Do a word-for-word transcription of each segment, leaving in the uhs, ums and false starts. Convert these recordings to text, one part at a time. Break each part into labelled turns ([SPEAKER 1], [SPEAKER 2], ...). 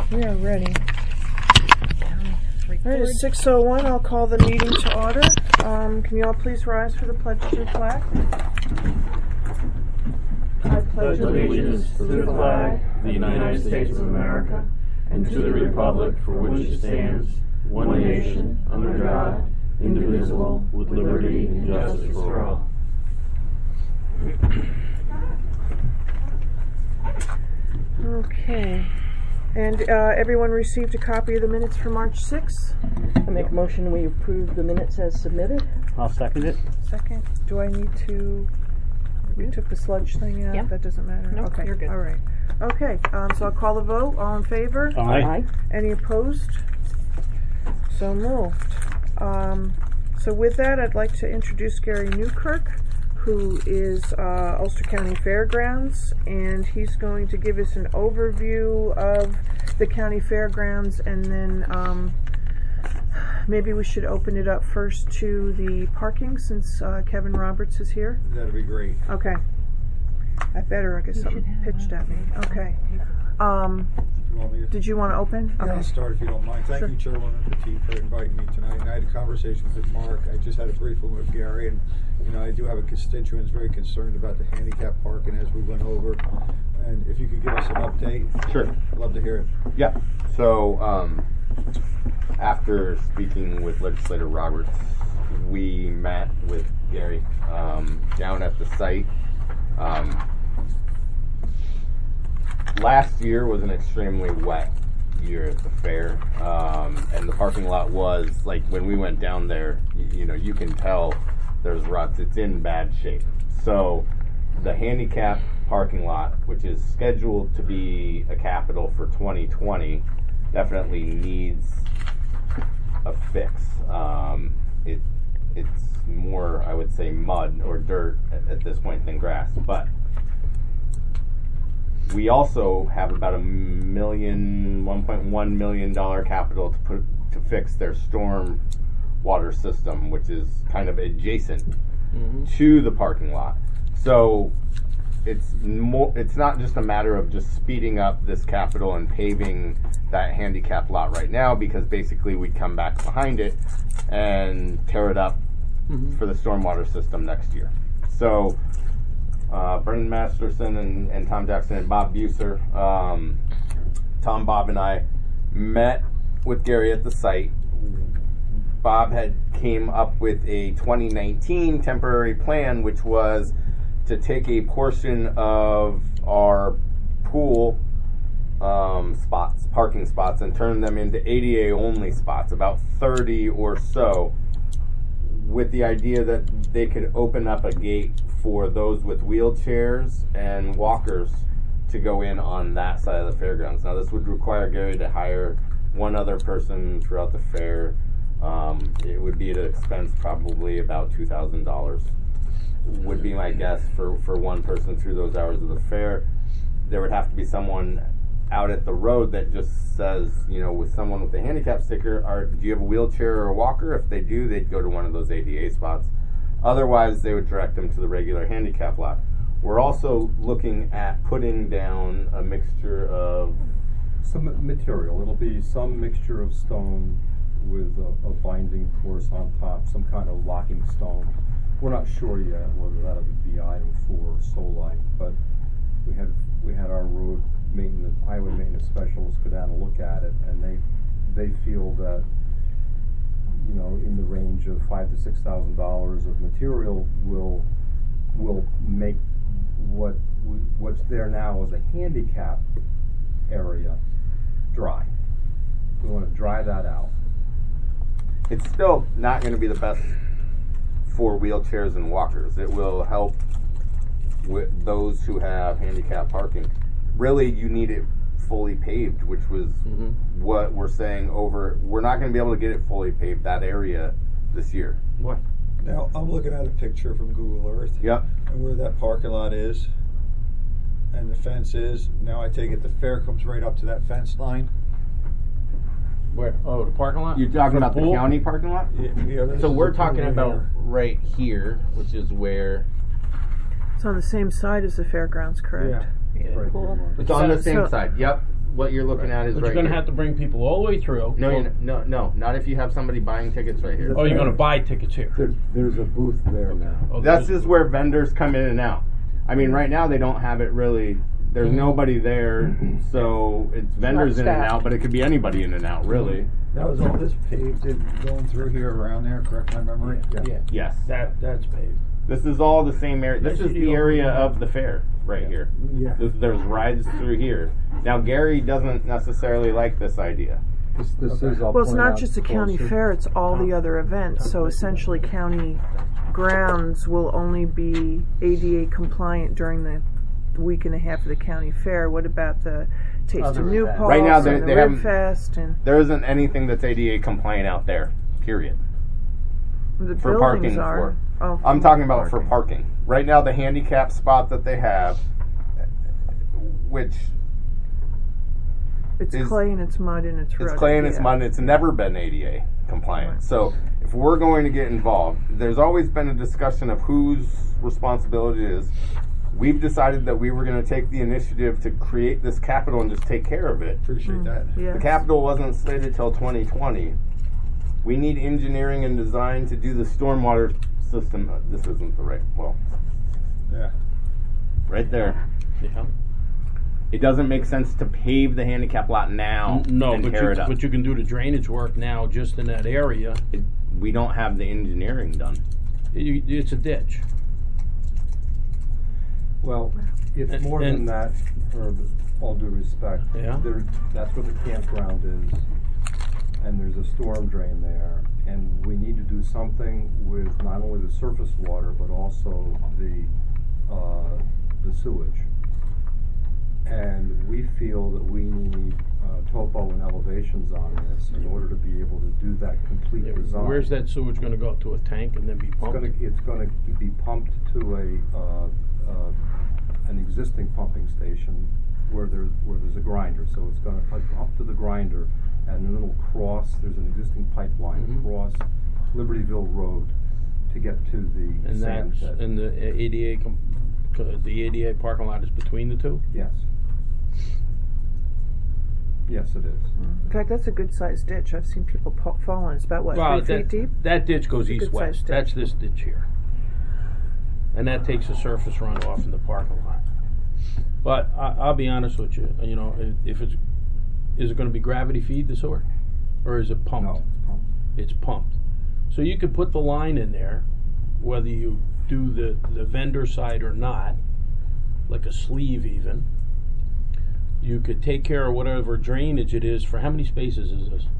[SPEAKER 1] We are ready. All right, it's six oh one. I'll call the meeting to order. Um, can you all please rise for the pledge to the flag? I pledge
[SPEAKER 2] allegiance to the flag of the United States of America and to the republic for which it stands, one nation, under God, indivisible, with liberty and justice for all.
[SPEAKER 1] Okay. And uh, everyone received a copy of the minutes for March sixth?
[SPEAKER 3] I make a motion we approve the minutes as submitted.
[SPEAKER 4] I'll second it.
[SPEAKER 1] Second. Do I need to... We took the sludge thing out?
[SPEAKER 3] Yep.
[SPEAKER 1] That doesn't matter?
[SPEAKER 3] Nope,
[SPEAKER 1] okay.
[SPEAKER 3] you're good.
[SPEAKER 1] All right. Okay, um, so I'll call the vote. All in favor?
[SPEAKER 4] Aye.
[SPEAKER 3] Aye.
[SPEAKER 1] Any opposed? So moved. Um, so with that, I'd like to introduce Gary Newkirk, who is uh, Ulster County Fairgrounds, and he's going to give us an overview of the county fairgrounds, and then um, maybe we should open it up first to the parking, since uh, Kevin Roberts is here.
[SPEAKER 5] That'd be great.
[SPEAKER 1] Okay. I better I get something pitched at me. Okay. Um,
[SPEAKER 5] You want me to?
[SPEAKER 1] did you want to open?
[SPEAKER 5] Yeah, I'll start if you don't mind. Thank
[SPEAKER 1] Sure.
[SPEAKER 5] you, Chairwoman Petit, for inviting me tonight. And I had conversations with Mark. I just had a brief one with Gary, and you know, I do have a constituent who's very concerned about the handicap parking as we went over. And if you could give us an update,
[SPEAKER 6] Sure.
[SPEAKER 5] I'd love to hear it.
[SPEAKER 6] Yeah. So um, after speaking with Legislator Roberts, we met with Gary um, down at the site. Um, last year was an extremely wet year at the fair, um, and the parking lot was, like, when we went down there, you, you know, you can tell there's ruts. It's in bad shape. So the handicap parking lot, which is scheduled to be a capital for twenty twenty, definitely needs a fix. Um, it it's more, I would say, mud or dirt at, at this point than grass. But we also have about a million, one point one million dollar capital to put to fix their storm water system, which is kind of adjacent mm-hmm. to the parking lot. So it's more. It's not just a matter of just speeding up this capital and paving that handicap lot right now, because basically we'd come back behind it and tear it up mm-hmm. for the stormwater system next year. So uh, Brendan Masterson and, and Tom Jackson and Bob Buser, um, Tom, Bob, and I met with Gary at the site. Bob had came up with a twenty nineteen temporary plan, which was to take a portion of our pool um, spots, parking spots, and turn them into A D A only spots, about thirty or so, with the idea that they could open up a gate for those with wheelchairs and walkers to go in on that side of the fairgrounds. Now, this would require Gary to hire one other person throughout the fair. Um, it would be at an expense probably about two thousand dollars. Would be my guess for, for one person through those hours of the fair. There would have to be someone out at the road that just says, you know, with someone with a handicap sticker, are, do you have a wheelchair or a walker? If they do, they'd go to one of those A D A spots. Otherwise, they would direct them to the regular handicap lot. We're also looking at putting down a mixture of...
[SPEAKER 7] Some material. It'll be some mixture of stone with a, a binding course on top, some kind of locking stone. We're not sure yet whether that would be item four or Solite, but we had we had our road maintenance, highway maintenance specialists go down and look at it, and they they feel that, you know, in the range of five to six thousand dollars of material will will make what we, what's there now as a handicap area dry. We want to dry that out.
[SPEAKER 6] It's still not going to be the best for wheelchairs and walkers. It will help with those who have handicap parking. Really, you need it fully paved, which was mm-hmm. what we're saying over. We're not going to be able to get it fully paved, that area, this year.
[SPEAKER 4] Why?
[SPEAKER 5] Now, I'm looking at a picture from Google Earth.
[SPEAKER 6] Yep.
[SPEAKER 5] And where that parking lot is and the fence is. Now, I take it the fair comes right up to that fence line.
[SPEAKER 4] Where? Oh, the parking lot?
[SPEAKER 6] You're talking
[SPEAKER 4] For
[SPEAKER 6] about the
[SPEAKER 4] pool?
[SPEAKER 6] county parking lot?
[SPEAKER 5] Yeah, yeah, this
[SPEAKER 4] So
[SPEAKER 5] is
[SPEAKER 4] we're
[SPEAKER 5] the
[SPEAKER 4] talking
[SPEAKER 5] pool
[SPEAKER 4] about
[SPEAKER 5] here.
[SPEAKER 4] right here, which is where...
[SPEAKER 1] It's on the same side as the fairgrounds, correct?
[SPEAKER 5] Yeah.
[SPEAKER 3] Yeah,
[SPEAKER 7] Right
[SPEAKER 3] pool.
[SPEAKER 7] here, Mark.
[SPEAKER 6] It's on the
[SPEAKER 1] So-
[SPEAKER 6] same
[SPEAKER 1] so-
[SPEAKER 6] side, yep. what you're looking at is
[SPEAKER 2] But
[SPEAKER 6] right
[SPEAKER 2] you're gonna
[SPEAKER 6] here.
[SPEAKER 2] have to bring people all the way through.
[SPEAKER 6] No, you're, no, no, not if you have somebody buying tickets right here.
[SPEAKER 2] Oh, you're gonna buy tickets here.
[SPEAKER 8] There's, there's a booth there now.
[SPEAKER 2] Oh,
[SPEAKER 6] That's
[SPEAKER 2] there's-
[SPEAKER 6] just where vendors come in and out. I mean, right now they don't have it really. There's
[SPEAKER 2] Mm-hmm.
[SPEAKER 6] nobody there, so it's vendors in and
[SPEAKER 1] staffed.
[SPEAKER 6] out, but it could be anybody in and out, really.
[SPEAKER 5] That was all this paved in, going through here around there, correct my memory?
[SPEAKER 2] Yeah,
[SPEAKER 6] Yes.
[SPEAKER 2] that, that's paved.
[SPEAKER 6] This is all the same area. This
[SPEAKER 2] Yes,
[SPEAKER 6] is
[SPEAKER 2] you
[SPEAKER 6] the
[SPEAKER 2] do.
[SPEAKER 6] area of the fair right here.
[SPEAKER 8] Yeah.
[SPEAKER 6] This, there's rides through here. Now Gary doesn't necessarily like this idea.
[SPEAKER 8] This, this is, I'll
[SPEAKER 1] Well, it's
[SPEAKER 8] point
[SPEAKER 1] not
[SPEAKER 8] out
[SPEAKER 1] just the county
[SPEAKER 8] closer.
[SPEAKER 1] fair, it's all the other events. So essentially, county grounds will only be A D A compliant during the week and a half of the county fair. What about the Taste
[SPEAKER 3] Other
[SPEAKER 1] of New
[SPEAKER 3] events.
[SPEAKER 1] Paltz
[SPEAKER 6] Right now,
[SPEAKER 1] and
[SPEAKER 6] they-
[SPEAKER 1] the
[SPEAKER 6] they
[SPEAKER 1] Rib
[SPEAKER 6] haven't-
[SPEAKER 1] Fest and
[SPEAKER 6] There isn't anything that's A D A compliant out there. Period.
[SPEAKER 1] the
[SPEAKER 6] For
[SPEAKER 1] buildings
[SPEAKER 6] parking
[SPEAKER 1] are.
[SPEAKER 6] for.
[SPEAKER 1] Oh,
[SPEAKER 6] I'm talking about for parking. Right now, the handicap spot that they have, which
[SPEAKER 1] It's
[SPEAKER 6] is-
[SPEAKER 1] clay and it's mud and it's
[SPEAKER 6] it's
[SPEAKER 1] rutted,
[SPEAKER 6] clay and it's
[SPEAKER 1] yeah.
[SPEAKER 6] mud, and it's never been A D A compliant. So if we're going to get involved, there's always been a discussion of whose responsibility it is. We've decided that we were going to take the initiative to create this capital and just take care of it.
[SPEAKER 5] Appreciate that.
[SPEAKER 1] Yes.
[SPEAKER 6] The capital wasn't slated till twenty twenty. We need engineering and design to do the stormwater system. Uh, This isn't the right, well,
[SPEAKER 5] Yeah.
[SPEAKER 6] right there.
[SPEAKER 2] Yeah.
[SPEAKER 6] It doesn't make sense to pave the handicap lot now
[SPEAKER 2] No,
[SPEAKER 6] and
[SPEAKER 2] but
[SPEAKER 6] tear
[SPEAKER 2] you,
[SPEAKER 6] it up.
[SPEAKER 2] but you can do the drainage work now just in that area.
[SPEAKER 6] It, we don't have the engineering done.
[SPEAKER 2] You, it's a ditch.
[SPEAKER 7] Well, it's
[SPEAKER 2] And-
[SPEAKER 7] more
[SPEAKER 2] and-
[SPEAKER 7] than that, Herb, all due respect.
[SPEAKER 2] Yeah.
[SPEAKER 7] There, that's where the campground is, and there's a storm drain there, and we need to do something with not only the surface water, but also the, uh, the sewage. And we feel that we need, uh, topo and elevations on this in order to be able to do that complete
[SPEAKER 2] Yeah,
[SPEAKER 7] design.
[SPEAKER 2] Where's that sewage gonna go? To a tank and then be
[SPEAKER 7] It's
[SPEAKER 2] pumped?
[SPEAKER 7] gonna, it's gonna be pumped to a, uh, uh, an existing pumping station where there, where there's a grinder, so it's gonna pipe up to the grinder, and then it'll cross, there's an existing pipeline
[SPEAKER 2] Mhm.
[SPEAKER 7] across Libertyville Road to get to the
[SPEAKER 2] And
[SPEAKER 7] sand
[SPEAKER 2] that's,
[SPEAKER 7] pit.
[SPEAKER 2] and the A D A, com- co- the A D A parking lot is between the two?
[SPEAKER 7] Yes. Yes, it is.
[SPEAKER 1] In fact, that's a good sized ditch. I've seen people pa- fall in. It's about what,
[SPEAKER 2] Well,
[SPEAKER 1] three
[SPEAKER 2] that,
[SPEAKER 1] feet deep?
[SPEAKER 2] that ditch goes
[SPEAKER 1] It's a good
[SPEAKER 2] east-west.
[SPEAKER 1] sized
[SPEAKER 2] That's
[SPEAKER 1] ditch.
[SPEAKER 2] this ditch here. And that takes a surface runoff in the parking lot. But I, I'll be honest with you, you know, if- if it's, is it gonna be gravity feed the sewer? Or is it pumped?
[SPEAKER 7] No, it's pumped.
[SPEAKER 2] It's pumped. So you could put the line in there, whether you do the, the vendor side or not, like a sleeve even. You could take care of whatever drainage it is for, how many spaces is this?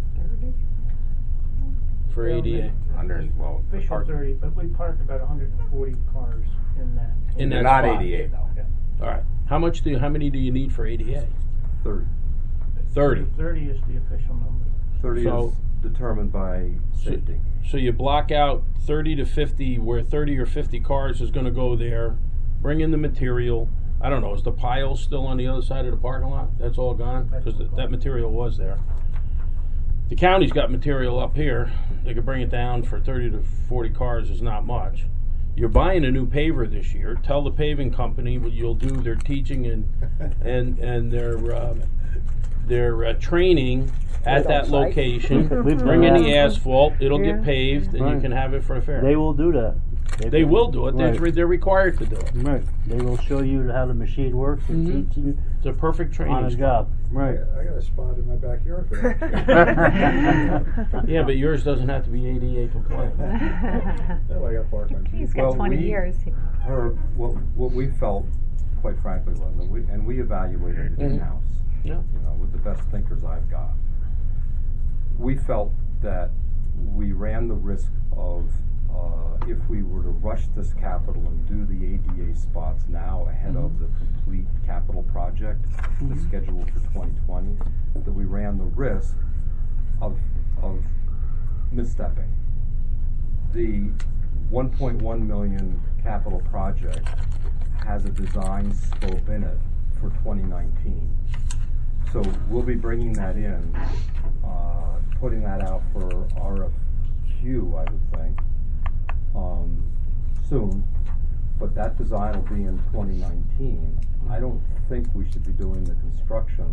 [SPEAKER 2] For A D A?
[SPEAKER 6] Under, well, the
[SPEAKER 9] Official
[SPEAKER 6] park.
[SPEAKER 9] thirty, but we parked about hundred and forty cars in that.
[SPEAKER 2] In
[SPEAKER 6] They're
[SPEAKER 2] that
[SPEAKER 6] not
[SPEAKER 2] spot.
[SPEAKER 6] A D A though.
[SPEAKER 9] Yeah.
[SPEAKER 2] Alright, how much do, how many do you need for A D A?
[SPEAKER 7] Thirty.
[SPEAKER 2] Thirty.
[SPEAKER 9] Thirty is the official number.
[SPEAKER 7] Thirty
[SPEAKER 2] So-
[SPEAKER 7] is determined by safety.
[SPEAKER 2] So you block out thirty to fifty, where thirty or fifty cars is gonna go there, bring in the material. I don't know, is the pile still on the other side of the parking lot? That's all gone? Because th- that material was there. The county's got material up here. They could bring it down for thirty to forty cars is not much. You're buying a new paver this year. Tell the paving company what you'll do their teaching and and and their um, their uh, training at that location.
[SPEAKER 3] We've
[SPEAKER 2] Bring in
[SPEAKER 3] done
[SPEAKER 2] the
[SPEAKER 3] that.
[SPEAKER 2] asphalt. It'll
[SPEAKER 1] Yeah.
[SPEAKER 2] get paved, and you
[SPEAKER 3] Right.
[SPEAKER 2] can have it for the fair.
[SPEAKER 3] They will do that.
[SPEAKER 2] They will do it. They're,
[SPEAKER 3] Right.
[SPEAKER 2] they're required to do it.
[SPEAKER 3] Right. They will show you how the machine works and
[SPEAKER 2] Mhm.
[SPEAKER 3] teach you
[SPEAKER 2] It's a perfect training.
[SPEAKER 3] on the
[SPEAKER 2] spot.
[SPEAKER 3] job. Right.
[SPEAKER 5] I got a spot in my backyard for that.
[SPEAKER 2] Yeah, but yours doesn't have to be A D A compliant.
[SPEAKER 5] Oh, I got parked on.
[SPEAKER 10] He's got
[SPEAKER 7] Well,
[SPEAKER 10] twenty
[SPEAKER 7] we-
[SPEAKER 10] years.
[SPEAKER 7] Her, what, what we felt, quite frankly, was, and we, and we evaluated it
[SPEAKER 2] Mhm.
[SPEAKER 7] in-house,
[SPEAKER 2] Yeah.
[SPEAKER 7] you know, with the best thinkers I've got. We felt that we ran the risk of, uh, if we were to rush this capital and do the A D A spots now ahead of the complete capital project that's scheduled for twenty twenty, that we ran the risk of, of misstepping. The one point one million capital project has a design scope in it for twenty nineteen. So we'll be bringing that in, uh, putting that out for R F Q, I would think, um, soon. But that design will be in twenty nineteen. I don't think we should be doing the construction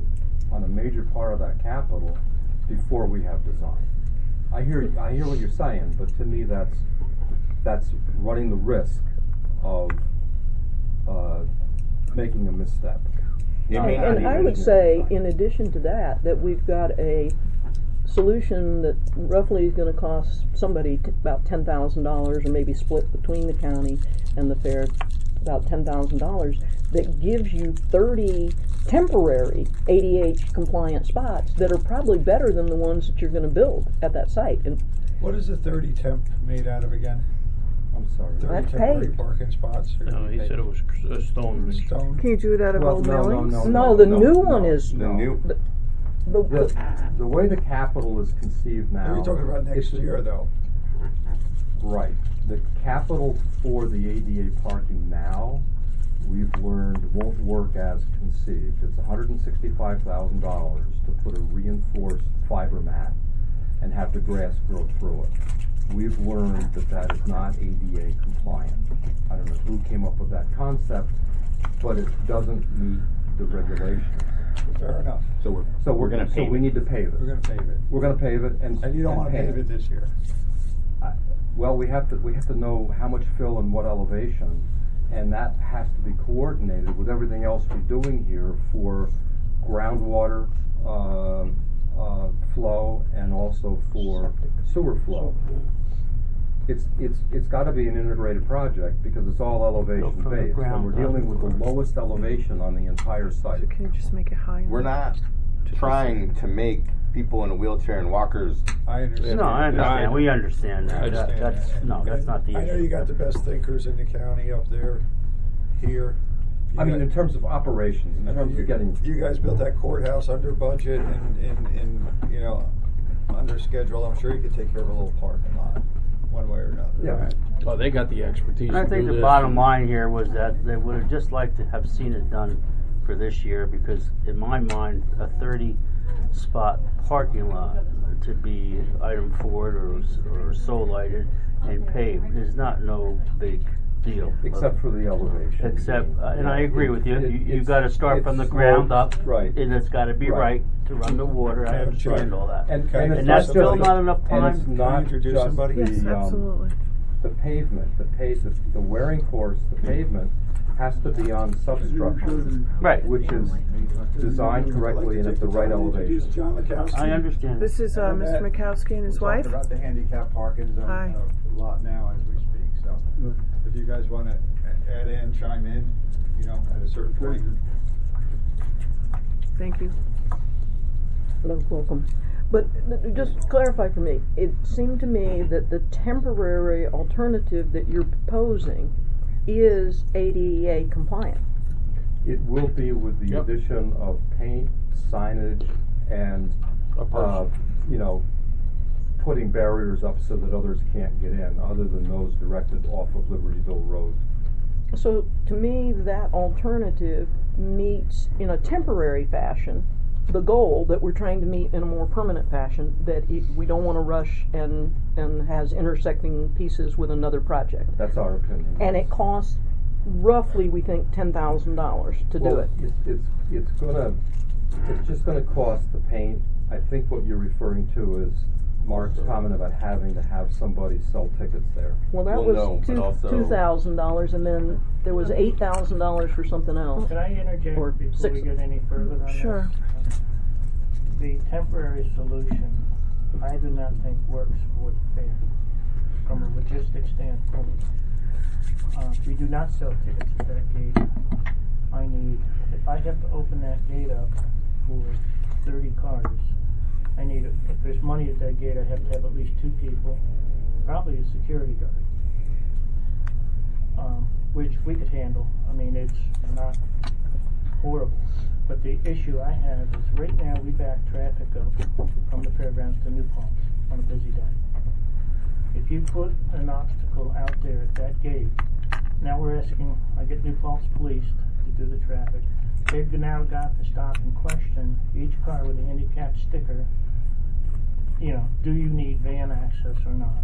[SPEAKER 7] on a major part of that capital before we have design. I hear, I hear what you're saying, but to me, that's, that's running the risk of, uh, making a misstep.
[SPEAKER 6] Yeah,
[SPEAKER 7] Not
[SPEAKER 6] I mean,
[SPEAKER 7] having
[SPEAKER 10] And I would
[SPEAKER 7] engineering
[SPEAKER 10] say,
[SPEAKER 7] design.
[SPEAKER 10] in addition to that, that we've got a solution that roughly is gonna cost somebody t- about ten thousand dollars, or maybe split between the county and the fair, about ten thousand dollars, that gives you thirty temporary A D H compliant spots that are probably better than the ones that you're gonna build at that site. And
[SPEAKER 5] What is the thirty temp made out of again?
[SPEAKER 7] I'm sorry.
[SPEAKER 5] Thirty
[SPEAKER 10] That's
[SPEAKER 5] temporary
[SPEAKER 10] paved.
[SPEAKER 5] parking spots? or
[SPEAKER 2] No, he said it was a stone mixture.
[SPEAKER 5] Stone?
[SPEAKER 1] Can you do it out of
[SPEAKER 7] Well,
[SPEAKER 1] old
[SPEAKER 7] no, no,
[SPEAKER 1] millings?
[SPEAKER 7] no,
[SPEAKER 10] No, the
[SPEAKER 7] no,
[SPEAKER 10] new
[SPEAKER 7] no,
[SPEAKER 10] one is,
[SPEAKER 6] The
[SPEAKER 7] no.
[SPEAKER 6] new,
[SPEAKER 10] the,
[SPEAKER 7] The, the way the capital is conceived now.
[SPEAKER 5] You're talking about next
[SPEAKER 7] it's-
[SPEAKER 5] year, though.
[SPEAKER 7] Right. The capital for the A D A parking now, we've learned won't work as conceived. It's one hundred sixty-five thousand dollars to put a reinforced fiber mat and have the grass grow through it. We've learned that that is not A D A compliant. I don't know who came up with that concept, but it doesn't meet the regulations.
[SPEAKER 5] Fair enough.
[SPEAKER 6] so we're,
[SPEAKER 7] So
[SPEAKER 6] we're gonna
[SPEAKER 7] so
[SPEAKER 6] pave
[SPEAKER 7] we
[SPEAKER 6] it.
[SPEAKER 7] need to pave
[SPEAKER 5] We're
[SPEAKER 7] it.
[SPEAKER 5] gonna pave it.
[SPEAKER 7] We're gonna pave it and.
[SPEAKER 5] And you don't wanna pave it this year?
[SPEAKER 7] I- Well, we have to, we have to know how much fill and what elevation, and that has to be coordinated with everything else we're doing here for groundwater, uh, uh, flow, and also for sewer flow. It's, it's, it's gotta be an integrated project, because it's all elevation
[SPEAKER 3] from the
[SPEAKER 7] based, and
[SPEAKER 3] ground
[SPEAKER 7] we're
[SPEAKER 3] up.
[SPEAKER 7] dealing with the lowest elevation on the entire site.
[SPEAKER 1] So can you just make it high?
[SPEAKER 6] We're not trying to make people in a wheelchair and walkers.
[SPEAKER 5] I understand.
[SPEAKER 3] No, I understand, we understand
[SPEAKER 5] I
[SPEAKER 3] that, that,
[SPEAKER 5] understand
[SPEAKER 3] that's,
[SPEAKER 5] that.
[SPEAKER 3] no, that's not the issue.
[SPEAKER 5] I know you got the best thinkers in the county up there, here. You
[SPEAKER 7] I mean,
[SPEAKER 5] got-
[SPEAKER 7] in terms of operations, in
[SPEAKER 5] I mean,
[SPEAKER 7] terms
[SPEAKER 5] you,
[SPEAKER 7] of getting.
[SPEAKER 5] you guys built that courthouse under budget and, and, and, you know, under schedule. I'm sure you could take care of a little parking lot, one way or another.
[SPEAKER 7] Yeah.
[SPEAKER 2] Oh, they got the expertise.
[SPEAKER 3] I
[SPEAKER 2] to
[SPEAKER 3] think
[SPEAKER 2] do
[SPEAKER 3] the
[SPEAKER 2] this.
[SPEAKER 3] bottom line here was that they would have just liked to have seen it done for this year, because in my mind, a thirty spot parking lot to be item forward or, or so lighted and paved is not no big deal.
[SPEAKER 7] Except for the elevation.
[SPEAKER 3] Except, uh, and I agree with you,
[SPEAKER 7] It-
[SPEAKER 3] you, you
[SPEAKER 7] it's-
[SPEAKER 3] gotta start
[SPEAKER 7] it's
[SPEAKER 3] from the ground up.
[SPEAKER 7] sloped, right.
[SPEAKER 3] And it's gotta be
[SPEAKER 7] Right.
[SPEAKER 3] right to run the water, I
[SPEAKER 5] Right.
[SPEAKER 3] understand all that.
[SPEAKER 7] And,
[SPEAKER 5] Can I
[SPEAKER 7] and, it's
[SPEAKER 3] And
[SPEAKER 7] not
[SPEAKER 3] that's still
[SPEAKER 7] just-
[SPEAKER 3] not enough
[SPEAKER 7] and it's
[SPEAKER 3] time.
[SPEAKER 7] not
[SPEAKER 5] Can you introduce
[SPEAKER 7] just
[SPEAKER 5] somebody?
[SPEAKER 7] the,
[SPEAKER 1] Yes,
[SPEAKER 7] um,
[SPEAKER 1] absolutely.
[SPEAKER 7] the pavement, the pave, the, the wearing course, the pavement has to be on substructure,
[SPEAKER 3] Right,
[SPEAKER 7] which is designed correctly and at the right elevation.
[SPEAKER 5] John Mikowski.
[SPEAKER 3] I understand.
[SPEAKER 1] This is uh, Mister Mikowski and his wife.
[SPEAKER 5] About the handicap parking zone
[SPEAKER 1] Hi.
[SPEAKER 5] a lot now as we speak. So if you guys want to add in, chime in, you know, at a certain point.
[SPEAKER 1] Thank you.
[SPEAKER 10] Hello, welcome. But th- just clarify for me, it seemed to me that the temporary alternative that you're proposing is A D A compliant.
[SPEAKER 7] It will be with the
[SPEAKER 2] Yep.
[SPEAKER 7] addition of paint, signage, and,
[SPEAKER 2] A
[SPEAKER 7] uh,
[SPEAKER 2] person.
[SPEAKER 7] you know, putting barriers up so that others can't get in, other than those directed off of Libertyville Road.
[SPEAKER 10] So to me, that alternative meets in a temporary fashion the goal that we're trying to meet in a more permanent fashion, that it, we don't want to rush and, and has intersecting pieces with another project.
[SPEAKER 7] That's our opinion.
[SPEAKER 10] And it costs roughly, we think, ten thousand dollars to do
[SPEAKER 7] Well,
[SPEAKER 10] it.
[SPEAKER 7] It's, it's, it's gonna, it's just gonna cost the paint. I think what you're referring to is Mark's comment about having to have somebody sell tickets there.
[SPEAKER 10] Well, that
[SPEAKER 6] Well, no,
[SPEAKER 10] was
[SPEAKER 6] but
[SPEAKER 10] two,
[SPEAKER 6] also-
[SPEAKER 10] two thousand dollars, and then there was eight thousand dollars for something else.
[SPEAKER 9] Can I interject
[SPEAKER 10] Or
[SPEAKER 9] before
[SPEAKER 10] six-
[SPEAKER 9] we get any further on this?
[SPEAKER 1] Sure.
[SPEAKER 9] The temporary solution, I do not think works for the fair, from a logistics standpoint. Uh, we do not sell tickets at that gate. I need, if I have to open that gate up for thirty cars, I need, a- if there's money at that gate, I have to have at least two people, probably a security guard. Um, which we could handle. I mean, it's not horrible. But the issue I have is right now we back traffic up from the fairgrounds to New Paltz on a busy day. If you put an obstacle out there at that gate, now we're asking, I get New Paltz police to do the traffic. They've now got to stop and question each car with a handicap sticker, you know, do you need van access or not?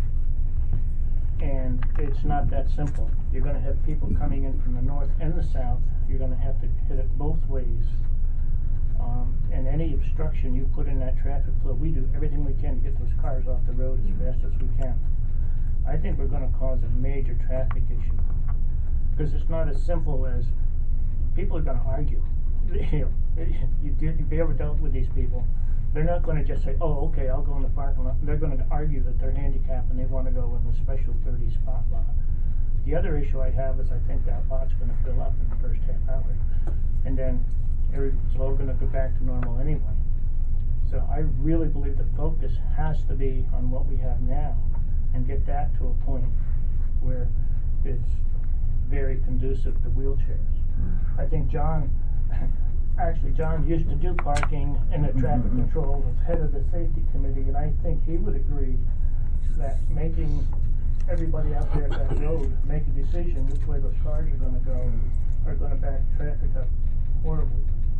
[SPEAKER 9] And it's not that simple. You're going to have people coming in from the north and the south. You're going to have to hit it both ways. Um, and any obstruction you put in that traffic flow, we do everything we can to get those cars off the road as fast as we can. I think we're going to cause a major traffic issue, because it's not as simple as people are going to argue. You know, you did, if you ever dealt with these people, they're not going to just say, "Oh, okay, I'll go in the parking lot." They're going to argue that they're handicapped and they want to go in the special thirty spot lot. The other issue I have is I think that lot's going to fill up in the first half hour, and then it's all going to go back to normal anyway. So I really believe the focus has to be on what we have now, and get that to a point where it's very conducive to wheelchairs. I think John, actually John used to do parking and the traffic mm-hmm. control as head of the safety committee, and I think he would agree that making everybody out there at that road make a decision which way those cars are going to go are going to back traffic up horribly.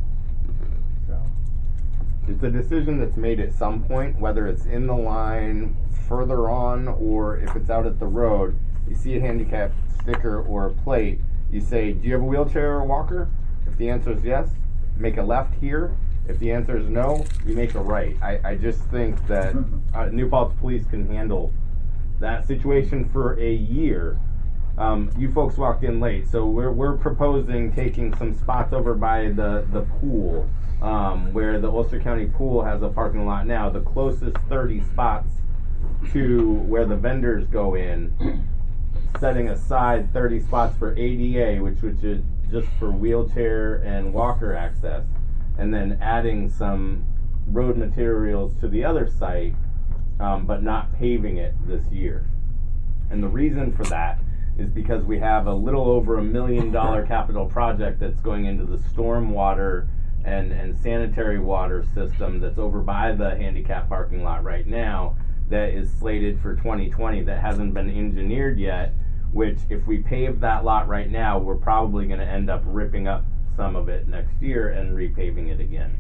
[SPEAKER 9] So
[SPEAKER 6] it's a decision that's made at some point, whether it's in the line, further on, or if it's out at the road. You see a handicap sticker or a plate, you say, do you have a wheelchair or a walker? If the answer is yes, make a left here. If the answer is no, you make a right. I, I just think that uh, New Paltz Police can handle that situation for a year. Um, you folks walked in late, so we're, we're proposing taking some spots over by the, the pool, um, where the Ulster County Pool has a parking lot now. The closest thirty spots to where the vendors go in, setting aside thirty spots for A D A, which, which is just for wheelchair and walker access, and then adding some road materials to the other site, um, but not paving it this year. And the reason for that is because we have a little over a million dollar capital project that's going into the stormwater and, and sanitary water system that's over by the handicap parking lot right now, that is slated for twenty twenty, that hasn't been engineered yet, which if we pave that lot right now, we're probably going to end up ripping up some of it next year and repaving it again.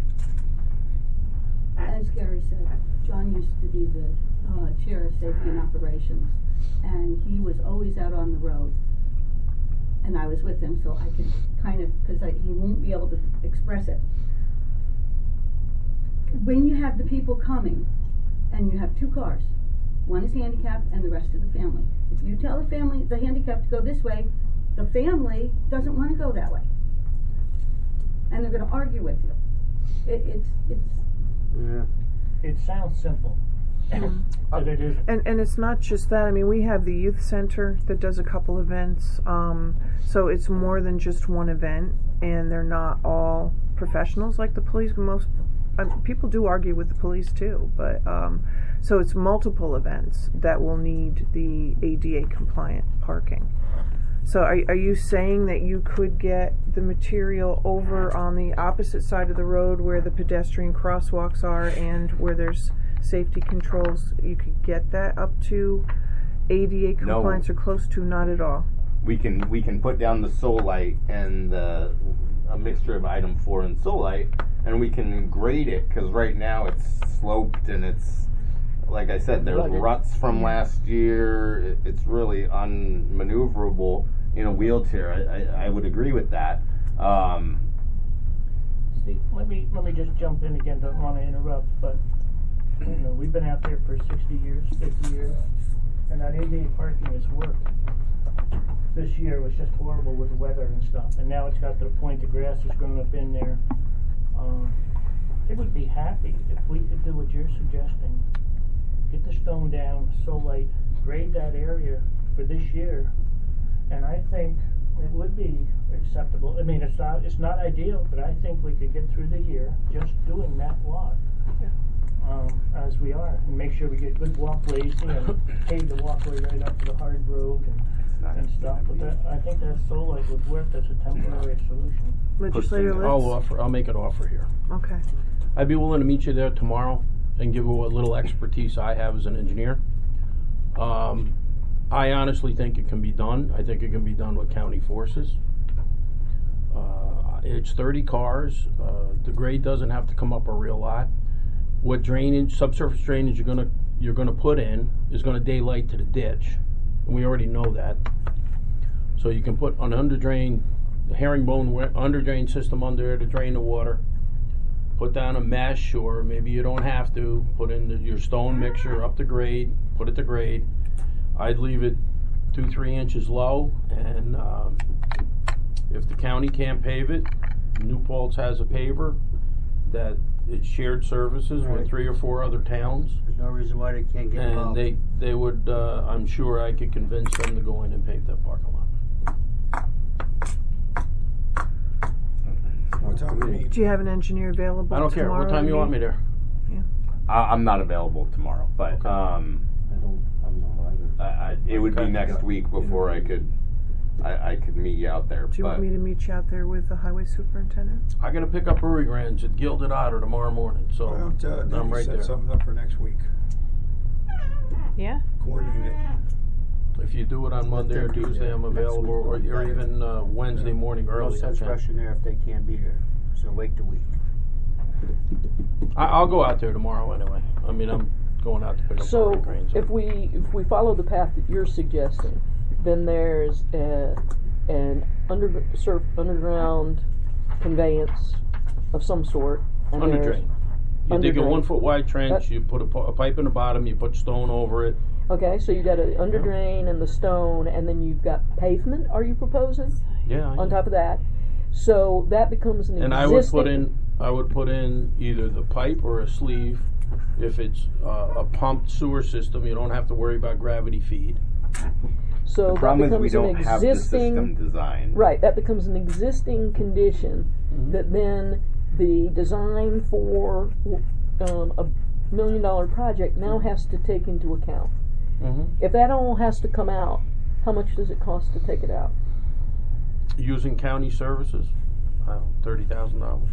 [SPEAKER 11] As Gary said, John used to be the uh, chair of safety and operations, and he was always out on the road, and I was with him, so I could kind of, because he won't be able to express it. When you have the people coming, and you have two cars, one is handicapped and the rest of the family. If you tell the family, the handicapped, to go this way, the family doesn't want to go that way, and they're going to argue with you. It, it's it's.
[SPEAKER 3] Yeah.
[SPEAKER 9] It sounds simple, but it isn't.
[SPEAKER 1] And and it's not just that. I mean, we have the youth center that does a couple events, um, so it's more than just one event, and they're not all professionals like the police. Most um, people do argue with the police too, but um, so it's multiple events that will need the A D A compliant parking. So are, are you saying that you could get the material over on the opposite side of the road where the pedestrian crosswalks are and where there's safety controls, you could get that up to A D A compliance,
[SPEAKER 6] no.
[SPEAKER 1] or close to? Not at all.
[SPEAKER 6] We can we can put down the Solite and the, a mixture of item four and Solite, and we can grade it, because right now it's sloped and it's, like I said, there's ruts from last year. It, it's really unmaneuverable in a wheelchair. I, I, I would agree with that. Um,
[SPEAKER 9] Steve, let me let me just jump in again. Don't want to interrupt, but you know, we've been out there for sixty years, fifty years, and that A D A parking has worked. This year was just horrible with the weather and stuff, and now it's got to the point the grass is growing up in there. Um, I would be happy if we could do what you're suggesting. Get the stone down, Solite, grade that area for this year, and I think it would be acceptable. I mean, it's not it's not ideal, but I think we could get through the year just doing that lot,
[SPEAKER 1] Yeah.
[SPEAKER 9] um, as we are, and make sure we get good walkways, you know, pave the walkway right up to the hard road and, and stuff. But that, I think that Solite would work as a temporary solution.
[SPEAKER 1] Legislator Litz?
[SPEAKER 12] I'll offer. I'll make an offer here.
[SPEAKER 1] Okay.
[SPEAKER 12] I'd be willing to meet you there tomorrow and give you what little expertise I have as an engineer. Um, I honestly think it can be done. I think it can be done with county forces. Uh, it's thirty cars. Uh, the grade doesn't have to come up a real lot. What drainage, subsurface drainage you're gonna you're gonna put in is gonna daylight to the ditch, and we already know that. So you can put an under drain, the herringbone under drain system under there to drain the water. put down a mesh, or maybe you don't have to, put in the, your stone mixture up to grade, put it to grade. I'd leave it two, three inches low, and um, if the county can't pave it, New Paltz has a paver that it's shared services
[SPEAKER 3] Right.
[SPEAKER 12] with three or four other towns.
[SPEAKER 3] There's no reason why they can't get
[SPEAKER 12] And
[SPEAKER 3] involved.
[SPEAKER 12] they, they would, uh, I'm sure I could convince them to go in and pave that parking lot.
[SPEAKER 5] What time we meet?
[SPEAKER 1] Do you have an engineer available
[SPEAKER 12] I don't care,
[SPEAKER 1] tomorrow
[SPEAKER 12] what time
[SPEAKER 1] to
[SPEAKER 12] you want me
[SPEAKER 1] meet?
[SPEAKER 12] there?
[SPEAKER 6] I, I'm not available tomorrow, but
[SPEAKER 12] Okay.
[SPEAKER 6] um,
[SPEAKER 7] I don't, I'm not either.
[SPEAKER 6] I, I, it would
[SPEAKER 12] Okay.
[SPEAKER 6] be next week before I could, I, I could meet you out there.
[SPEAKER 1] Do you
[SPEAKER 6] but
[SPEAKER 1] want me to meet you out there with the highway superintendent?
[SPEAKER 12] I gotta pick up Brewery Grange at Gilded Otter tomorrow morning, so
[SPEAKER 5] Why don't uh,
[SPEAKER 12] I'm
[SPEAKER 5] then you
[SPEAKER 12] right
[SPEAKER 5] set
[SPEAKER 12] there.
[SPEAKER 5] something up for next week?
[SPEAKER 1] Yeah.
[SPEAKER 5] Coordinate it.
[SPEAKER 12] If you do it on Monday or
[SPEAKER 3] They'll be
[SPEAKER 12] Tuesday,
[SPEAKER 3] there
[SPEAKER 12] I'm
[SPEAKER 3] next
[SPEAKER 12] available,
[SPEAKER 3] week
[SPEAKER 12] or,
[SPEAKER 3] will be
[SPEAKER 12] or
[SPEAKER 3] better.
[SPEAKER 12] even uh, Wednesday morning
[SPEAKER 3] No
[SPEAKER 12] early. I
[SPEAKER 3] sense
[SPEAKER 12] can.
[SPEAKER 3] rushing there if they can't be there. So wait the week.
[SPEAKER 12] I, I'll go out there tomorrow anyway. I mean, I'm going out to pick up
[SPEAKER 10] So
[SPEAKER 12] Brewery Grange.
[SPEAKER 10] if we if we follow the path that you're suggesting, then there's a, an under surf, underground conveyance of some sort. And
[SPEAKER 12] Under
[SPEAKER 10] there's-
[SPEAKER 12] drain. You
[SPEAKER 10] under
[SPEAKER 12] dig a
[SPEAKER 10] drain.
[SPEAKER 12] one foot wide trench,
[SPEAKER 10] That-
[SPEAKER 12] you put a, pu- a pipe in the bottom, you put stone over it.
[SPEAKER 10] Okay, so you got an under drain and the stone, and then you've got pavement. Are you proposing
[SPEAKER 12] Yeah. I
[SPEAKER 10] on
[SPEAKER 12] know.
[SPEAKER 10] top of that? So that becomes an
[SPEAKER 12] And
[SPEAKER 10] existing.
[SPEAKER 12] I would put in, I would put in either the pipe or a sleeve. If it's uh, a pumped sewer system, you don't have to worry about gravity feed.
[SPEAKER 10] So
[SPEAKER 6] the
[SPEAKER 10] that
[SPEAKER 6] problem is we
[SPEAKER 10] becomes
[SPEAKER 6] don't
[SPEAKER 10] an
[SPEAKER 6] have the
[SPEAKER 10] existing.
[SPEAKER 6] system designed.
[SPEAKER 10] Right, that becomes an existing condition
[SPEAKER 12] Mhm.
[SPEAKER 10] that then the design for um, a million dollar project now has to take into account.
[SPEAKER 12] Mm-hmm.
[SPEAKER 10] If that all has to come out, how much does it cost to take it out?
[SPEAKER 12] Using county services, I don't know, thirty thousand dollars.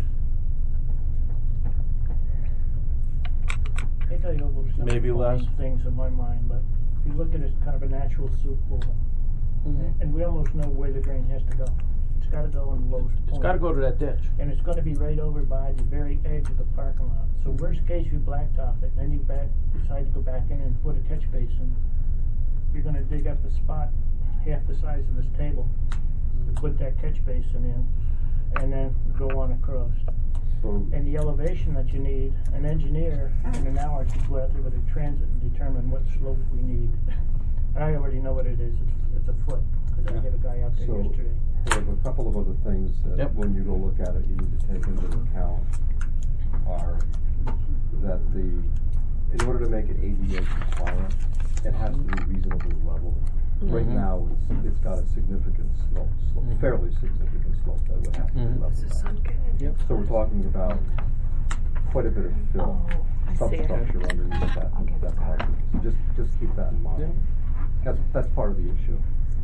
[SPEAKER 9] I tell you, over some
[SPEAKER 12] Maybe less.
[SPEAKER 9] things in my mind, but if you look at it as kind of a natural soup bowl,
[SPEAKER 12] Mm-hmm.
[SPEAKER 9] and we almost know where the drain has to go. It's got to go in the lowest point.
[SPEAKER 12] It's got to go to that ditch.
[SPEAKER 9] And it's going to be right over by the very edge of the parking lot. So worst case, you blacktop it, and then you back decide to go back in and put a catch basin. You're going to dig up a spot half the size of this table to put that catch basin in, and then go on across.
[SPEAKER 7] So,
[SPEAKER 9] And the elevation that you need, an engineer in an hour could go out there with a transit and determine what slope we need. I already know what it is. It's, it's a foot, because I had a guy out there
[SPEAKER 7] So-
[SPEAKER 9] yesterday.
[SPEAKER 7] there's a couple of other things that
[SPEAKER 12] Yep.
[SPEAKER 7] when you go look at it, you need to take into account are that the, in order to make it A D A compliant, it has to be reasonably level. Right
[SPEAKER 12] Mhm.
[SPEAKER 7] now, it's, it's got a significant slope, slope
[SPEAKER 12] Mhm.
[SPEAKER 7] fairly significant slope that would have to be
[SPEAKER 12] Mhm.
[SPEAKER 7] leveled out.
[SPEAKER 12] Yep.
[SPEAKER 7] So we're talking about quite a bit of fill,
[SPEAKER 1] Oh, I see it.
[SPEAKER 7] substructure underneath that,
[SPEAKER 1] I'll get
[SPEAKER 7] that
[SPEAKER 1] that.
[SPEAKER 7] property. So just, just keep that in mind.
[SPEAKER 12] Yeah.
[SPEAKER 7] That's, that's part of the issue.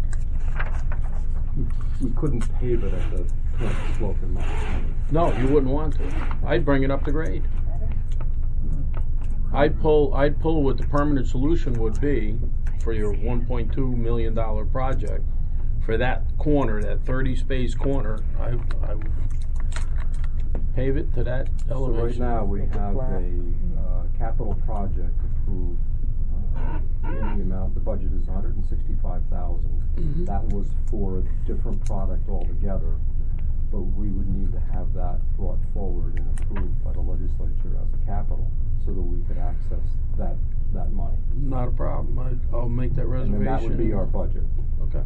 [SPEAKER 7] We couldn't pave it at the current slope in my opinion.
[SPEAKER 12] No, you wouldn't want to. I'd bring it up to grade. I'd pull. I'd pull what the permanent solution would be for your one point two million dollar project. For that corner, that thirty space corner, I I would pave it to that
[SPEAKER 7] So
[SPEAKER 12] elevation.
[SPEAKER 7] right now, we
[SPEAKER 10] Make it
[SPEAKER 7] have
[SPEAKER 10] flat.
[SPEAKER 7] a uh, capital project approved uh, in the amount, the budget is one hundred sixty-five thousand.
[SPEAKER 12] Mhm.
[SPEAKER 7] That was for a different product altogether, but we would need to have that brought forward and approved by the legislature as a capital so that we could access that, that money.
[SPEAKER 12] Not a problem. I, I'll make that
[SPEAKER 7] And
[SPEAKER 12] reservation.
[SPEAKER 7] then that would be our budget.
[SPEAKER 12] Okay.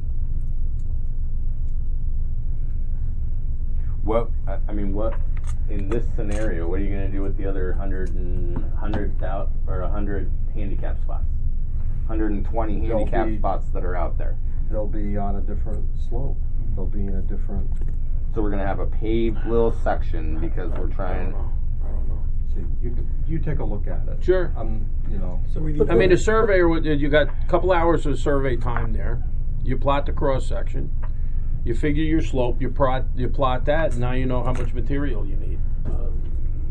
[SPEAKER 6] What I, I mean, what in this scenario? What are you going to do with the other hundred and hundred thousand or a hundred handicap spots? Hundred and twenty
[SPEAKER 7] They'll
[SPEAKER 6] handicap
[SPEAKER 7] be-
[SPEAKER 6] spots that are out there.
[SPEAKER 7] They'll be on a different slope. They'll be in a different,
[SPEAKER 6] So we're going to have a paved little section because we're
[SPEAKER 12] I don't
[SPEAKER 6] trying.
[SPEAKER 12] know. I don't know.
[SPEAKER 7] see, you, could- you take a look at it.
[SPEAKER 12] Sure.
[SPEAKER 7] Um, you know.
[SPEAKER 5] So we need.
[SPEAKER 12] I mean, the surveyor would. You got a couple hours of survey time there. You plot the cross section. You figure your slope. You plot. You plot that. And now you know how much material you need. Um,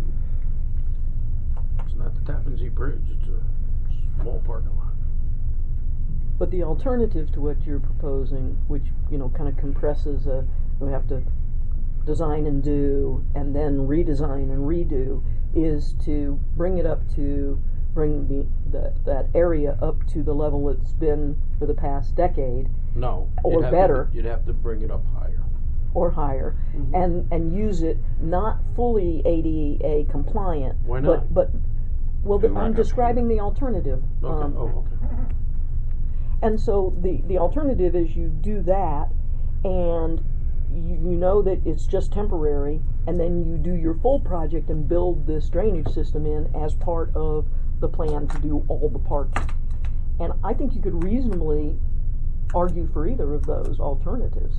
[SPEAKER 12] it's not the Tappan Zee Bridge. It's a small parking lot.
[SPEAKER 10] But the alternative to what you're proposing, which, you know, kind of compresses a, we have to design and do, and then redesign and redo, is to bring it up to, bring the, the that area up to the level it's been for the past decade.
[SPEAKER 12] No.
[SPEAKER 10] Or
[SPEAKER 12] you'd have to-
[SPEAKER 10] better.
[SPEAKER 12] you'd have to bring it up higher.
[SPEAKER 10] or higher,
[SPEAKER 12] Mhm.
[SPEAKER 10] and and use it not fully A D A compliant.
[SPEAKER 12] Why not?
[SPEAKER 10] But, but well,
[SPEAKER 6] Because
[SPEAKER 10] but
[SPEAKER 6] we're
[SPEAKER 10] I'm
[SPEAKER 6] not gonna
[SPEAKER 10] describing
[SPEAKER 6] pay.
[SPEAKER 10] the alternative.
[SPEAKER 12] Okay.
[SPEAKER 10] Um,
[SPEAKER 12] Oh, okay.
[SPEAKER 10] And so the, the alternative is you do that, and you, you know that it's just temporary, and then you do your full project and build this drainage system in as part of the plan to do all the parking. And I think you could reasonably argue for either of those alternatives.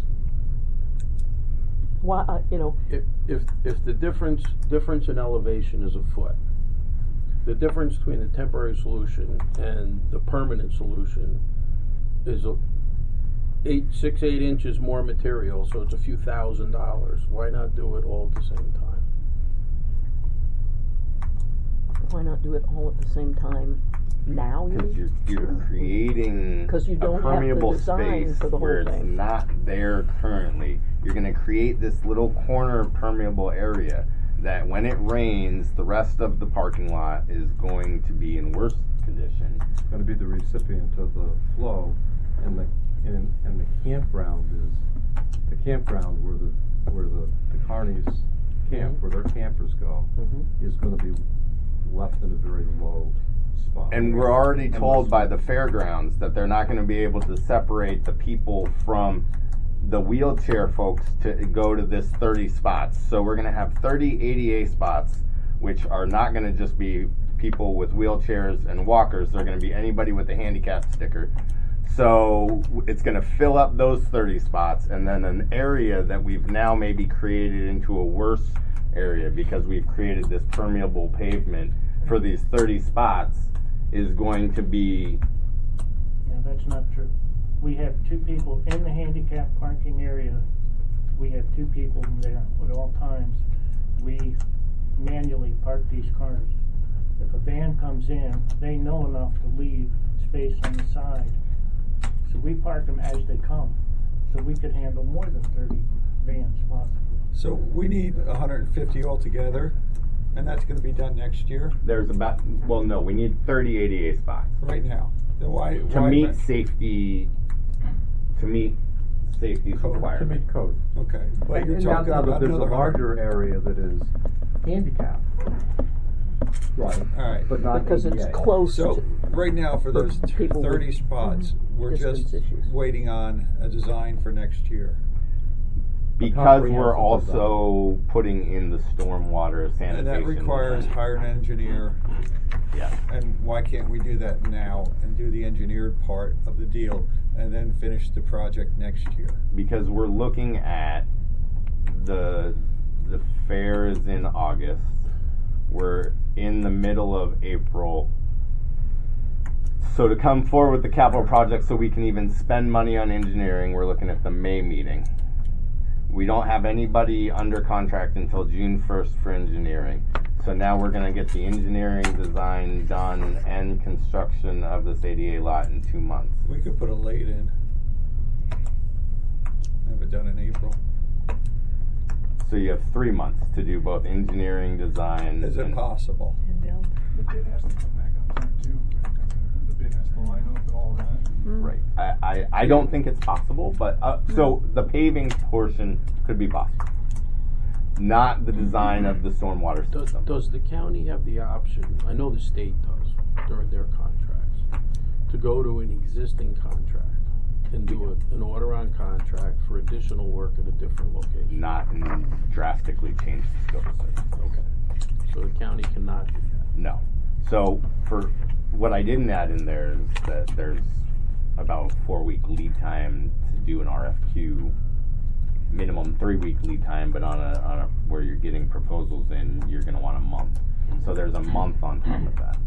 [SPEAKER 10] Why, uh, you know,
[SPEAKER 12] If, if, if the difference, difference in elevation is a foot, the difference between the temporary solution and the permanent solution is a eight, six, eight inches more material, so it's a few thousand dollars. Why not do it all at the same time?
[SPEAKER 10] why not do it all at the same time now, you
[SPEAKER 6] Because
[SPEAKER 10] mean?
[SPEAKER 6] you're, you're creating
[SPEAKER 10] 'Cause you don't
[SPEAKER 6] a
[SPEAKER 10] have the
[SPEAKER 6] permeable
[SPEAKER 10] design
[SPEAKER 6] space
[SPEAKER 10] for the whole
[SPEAKER 6] where it's
[SPEAKER 10] thing.
[SPEAKER 6] not there currently. You're going to create this little corner permeable area that when it rains, the rest of the parking lot is going to be in worse condition.
[SPEAKER 7] It's going to be the recipient of the flow, and the and, and the campground is the campground where the where the the carnies camp,
[SPEAKER 12] Mhm.
[SPEAKER 7] where their campers go,
[SPEAKER 12] Mhm.
[SPEAKER 7] is going to be left in a very low spot.
[SPEAKER 6] And we're already
[SPEAKER 7] And
[SPEAKER 6] told
[SPEAKER 7] less-
[SPEAKER 6] by the fairgrounds that they're not going to be able to separate the people from the wheelchair folks to go to this thirty spots. So we're going to have thirty A D A spots, which are not going to just be people with wheelchairs and walkers. They're going to be anybody with a handicap sticker. So it's going to fill up those thirty spots, and then an area that we've now maybe created into a worse area because we've created this permeable pavement for these thirty spots is going to be
[SPEAKER 9] No, that's not true. We have two people in the handicap parking area. We have two people there at all times. We manually park these cars. If a van comes in, they know enough to leave space on the side. So we park them as they come. So we could handle more than thirty vans possibly.
[SPEAKER 5] So we need one hundred fifty altogether, and that's going to be done next year,
[SPEAKER 6] there's about well no we need thirty A D A spots
[SPEAKER 5] right now. Then why,
[SPEAKER 6] to
[SPEAKER 5] why
[SPEAKER 6] meet safety to meet safety
[SPEAKER 5] Code.
[SPEAKER 7] to
[SPEAKER 6] requirements.
[SPEAKER 7] meet code.
[SPEAKER 5] Okay, but
[SPEAKER 7] And-
[SPEAKER 5] you're
[SPEAKER 7] and now-
[SPEAKER 5] talking
[SPEAKER 7] now that
[SPEAKER 5] about
[SPEAKER 7] there's a
[SPEAKER 5] another
[SPEAKER 7] larger area that is handicapped. Right.
[SPEAKER 5] All right.
[SPEAKER 7] But not
[SPEAKER 10] Because it's
[SPEAKER 7] A D A.
[SPEAKER 10] close
[SPEAKER 5] So
[SPEAKER 10] to,
[SPEAKER 5] right now for those t-
[SPEAKER 10] people with
[SPEAKER 5] thirty spots, we're
[SPEAKER 10] distance
[SPEAKER 5] just
[SPEAKER 10] issues.
[SPEAKER 5] waiting on a design for next year.
[SPEAKER 6] Because we're
[SPEAKER 7] comprehensive
[SPEAKER 6] also putting in the stormwater sanitation.
[SPEAKER 5] And that requires
[SPEAKER 6] design.
[SPEAKER 5] hire an engineer.
[SPEAKER 6] Yeah.
[SPEAKER 5] And why can't we do that now and do the engineered part of the deal and then finish the project next year?
[SPEAKER 6] Because we're looking at the the fair is in August. We're in the middle of April. So to come forward with the capital project so we can even spend money on engineering, we're looking at the May meeting. We don't have anybody under contract until June first for engineering. So now we're going to get the engineering design done and construction of this A D A lot in two months.
[SPEAKER 5] We could put a late in. Have it done in April.
[SPEAKER 6] So you have three months to do both engineering, design,
[SPEAKER 5] Is it
[SPEAKER 6] and
[SPEAKER 5] possible?
[SPEAKER 13] The bid has to come back on time too. The bid has to line up and all that.
[SPEAKER 6] right. I, I, I don't think it's possible, but uh, so the paving portion could be possible. Not the design of the stormwater
[SPEAKER 12] Does,
[SPEAKER 6] system.
[SPEAKER 12] does the county have the option, I know the state does, during their contracts, to go to an existing contract and do a, an order on contract for additional work at a different location?
[SPEAKER 6] Not n- drastically change the scope of service.
[SPEAKER 12] Okay. So the county cannot do that?
[SPEAKER 6] No. So for what I didn't add in there is that there's about a four week lead time to do an R F Q. Minimum three week lead time, but on a, on a where you're getting proposals in, you're going to want a month. So there's a month on top of that.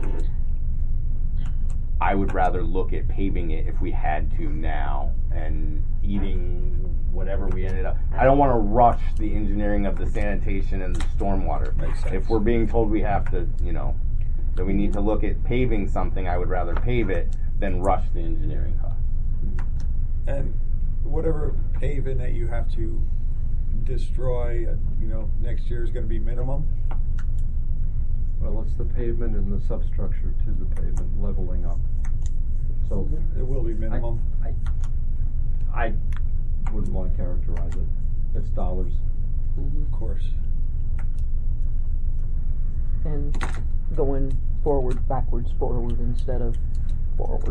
[SPEAKER 6] I would rather look at paving it if we had to now and eating whatever we ended up. I don't want to rush the engineering of the sanitation and the stormwater.
[SPEAKER 5] Makes sense.
[SPEAKER 6] If we're being told we have to, you know, that we need to look at paving something, I would rather pave it than rush the engineering cost.
[SPEAKER 5] And whatever paving that you have to destroy, uh, you know, next year is going to be minimum.
[SPEAKER 7] Well, it's the pavement and the substructure to the pavement leveling up. So
[SPEAKER 5] It will be minimum.
[SPEAKER 7] I, I wouldn't want to characterize it. it's dollars.
[SPEAKER 5] Of course.
[SPEAKER 10] And going forward, backwards, forward instead of forward.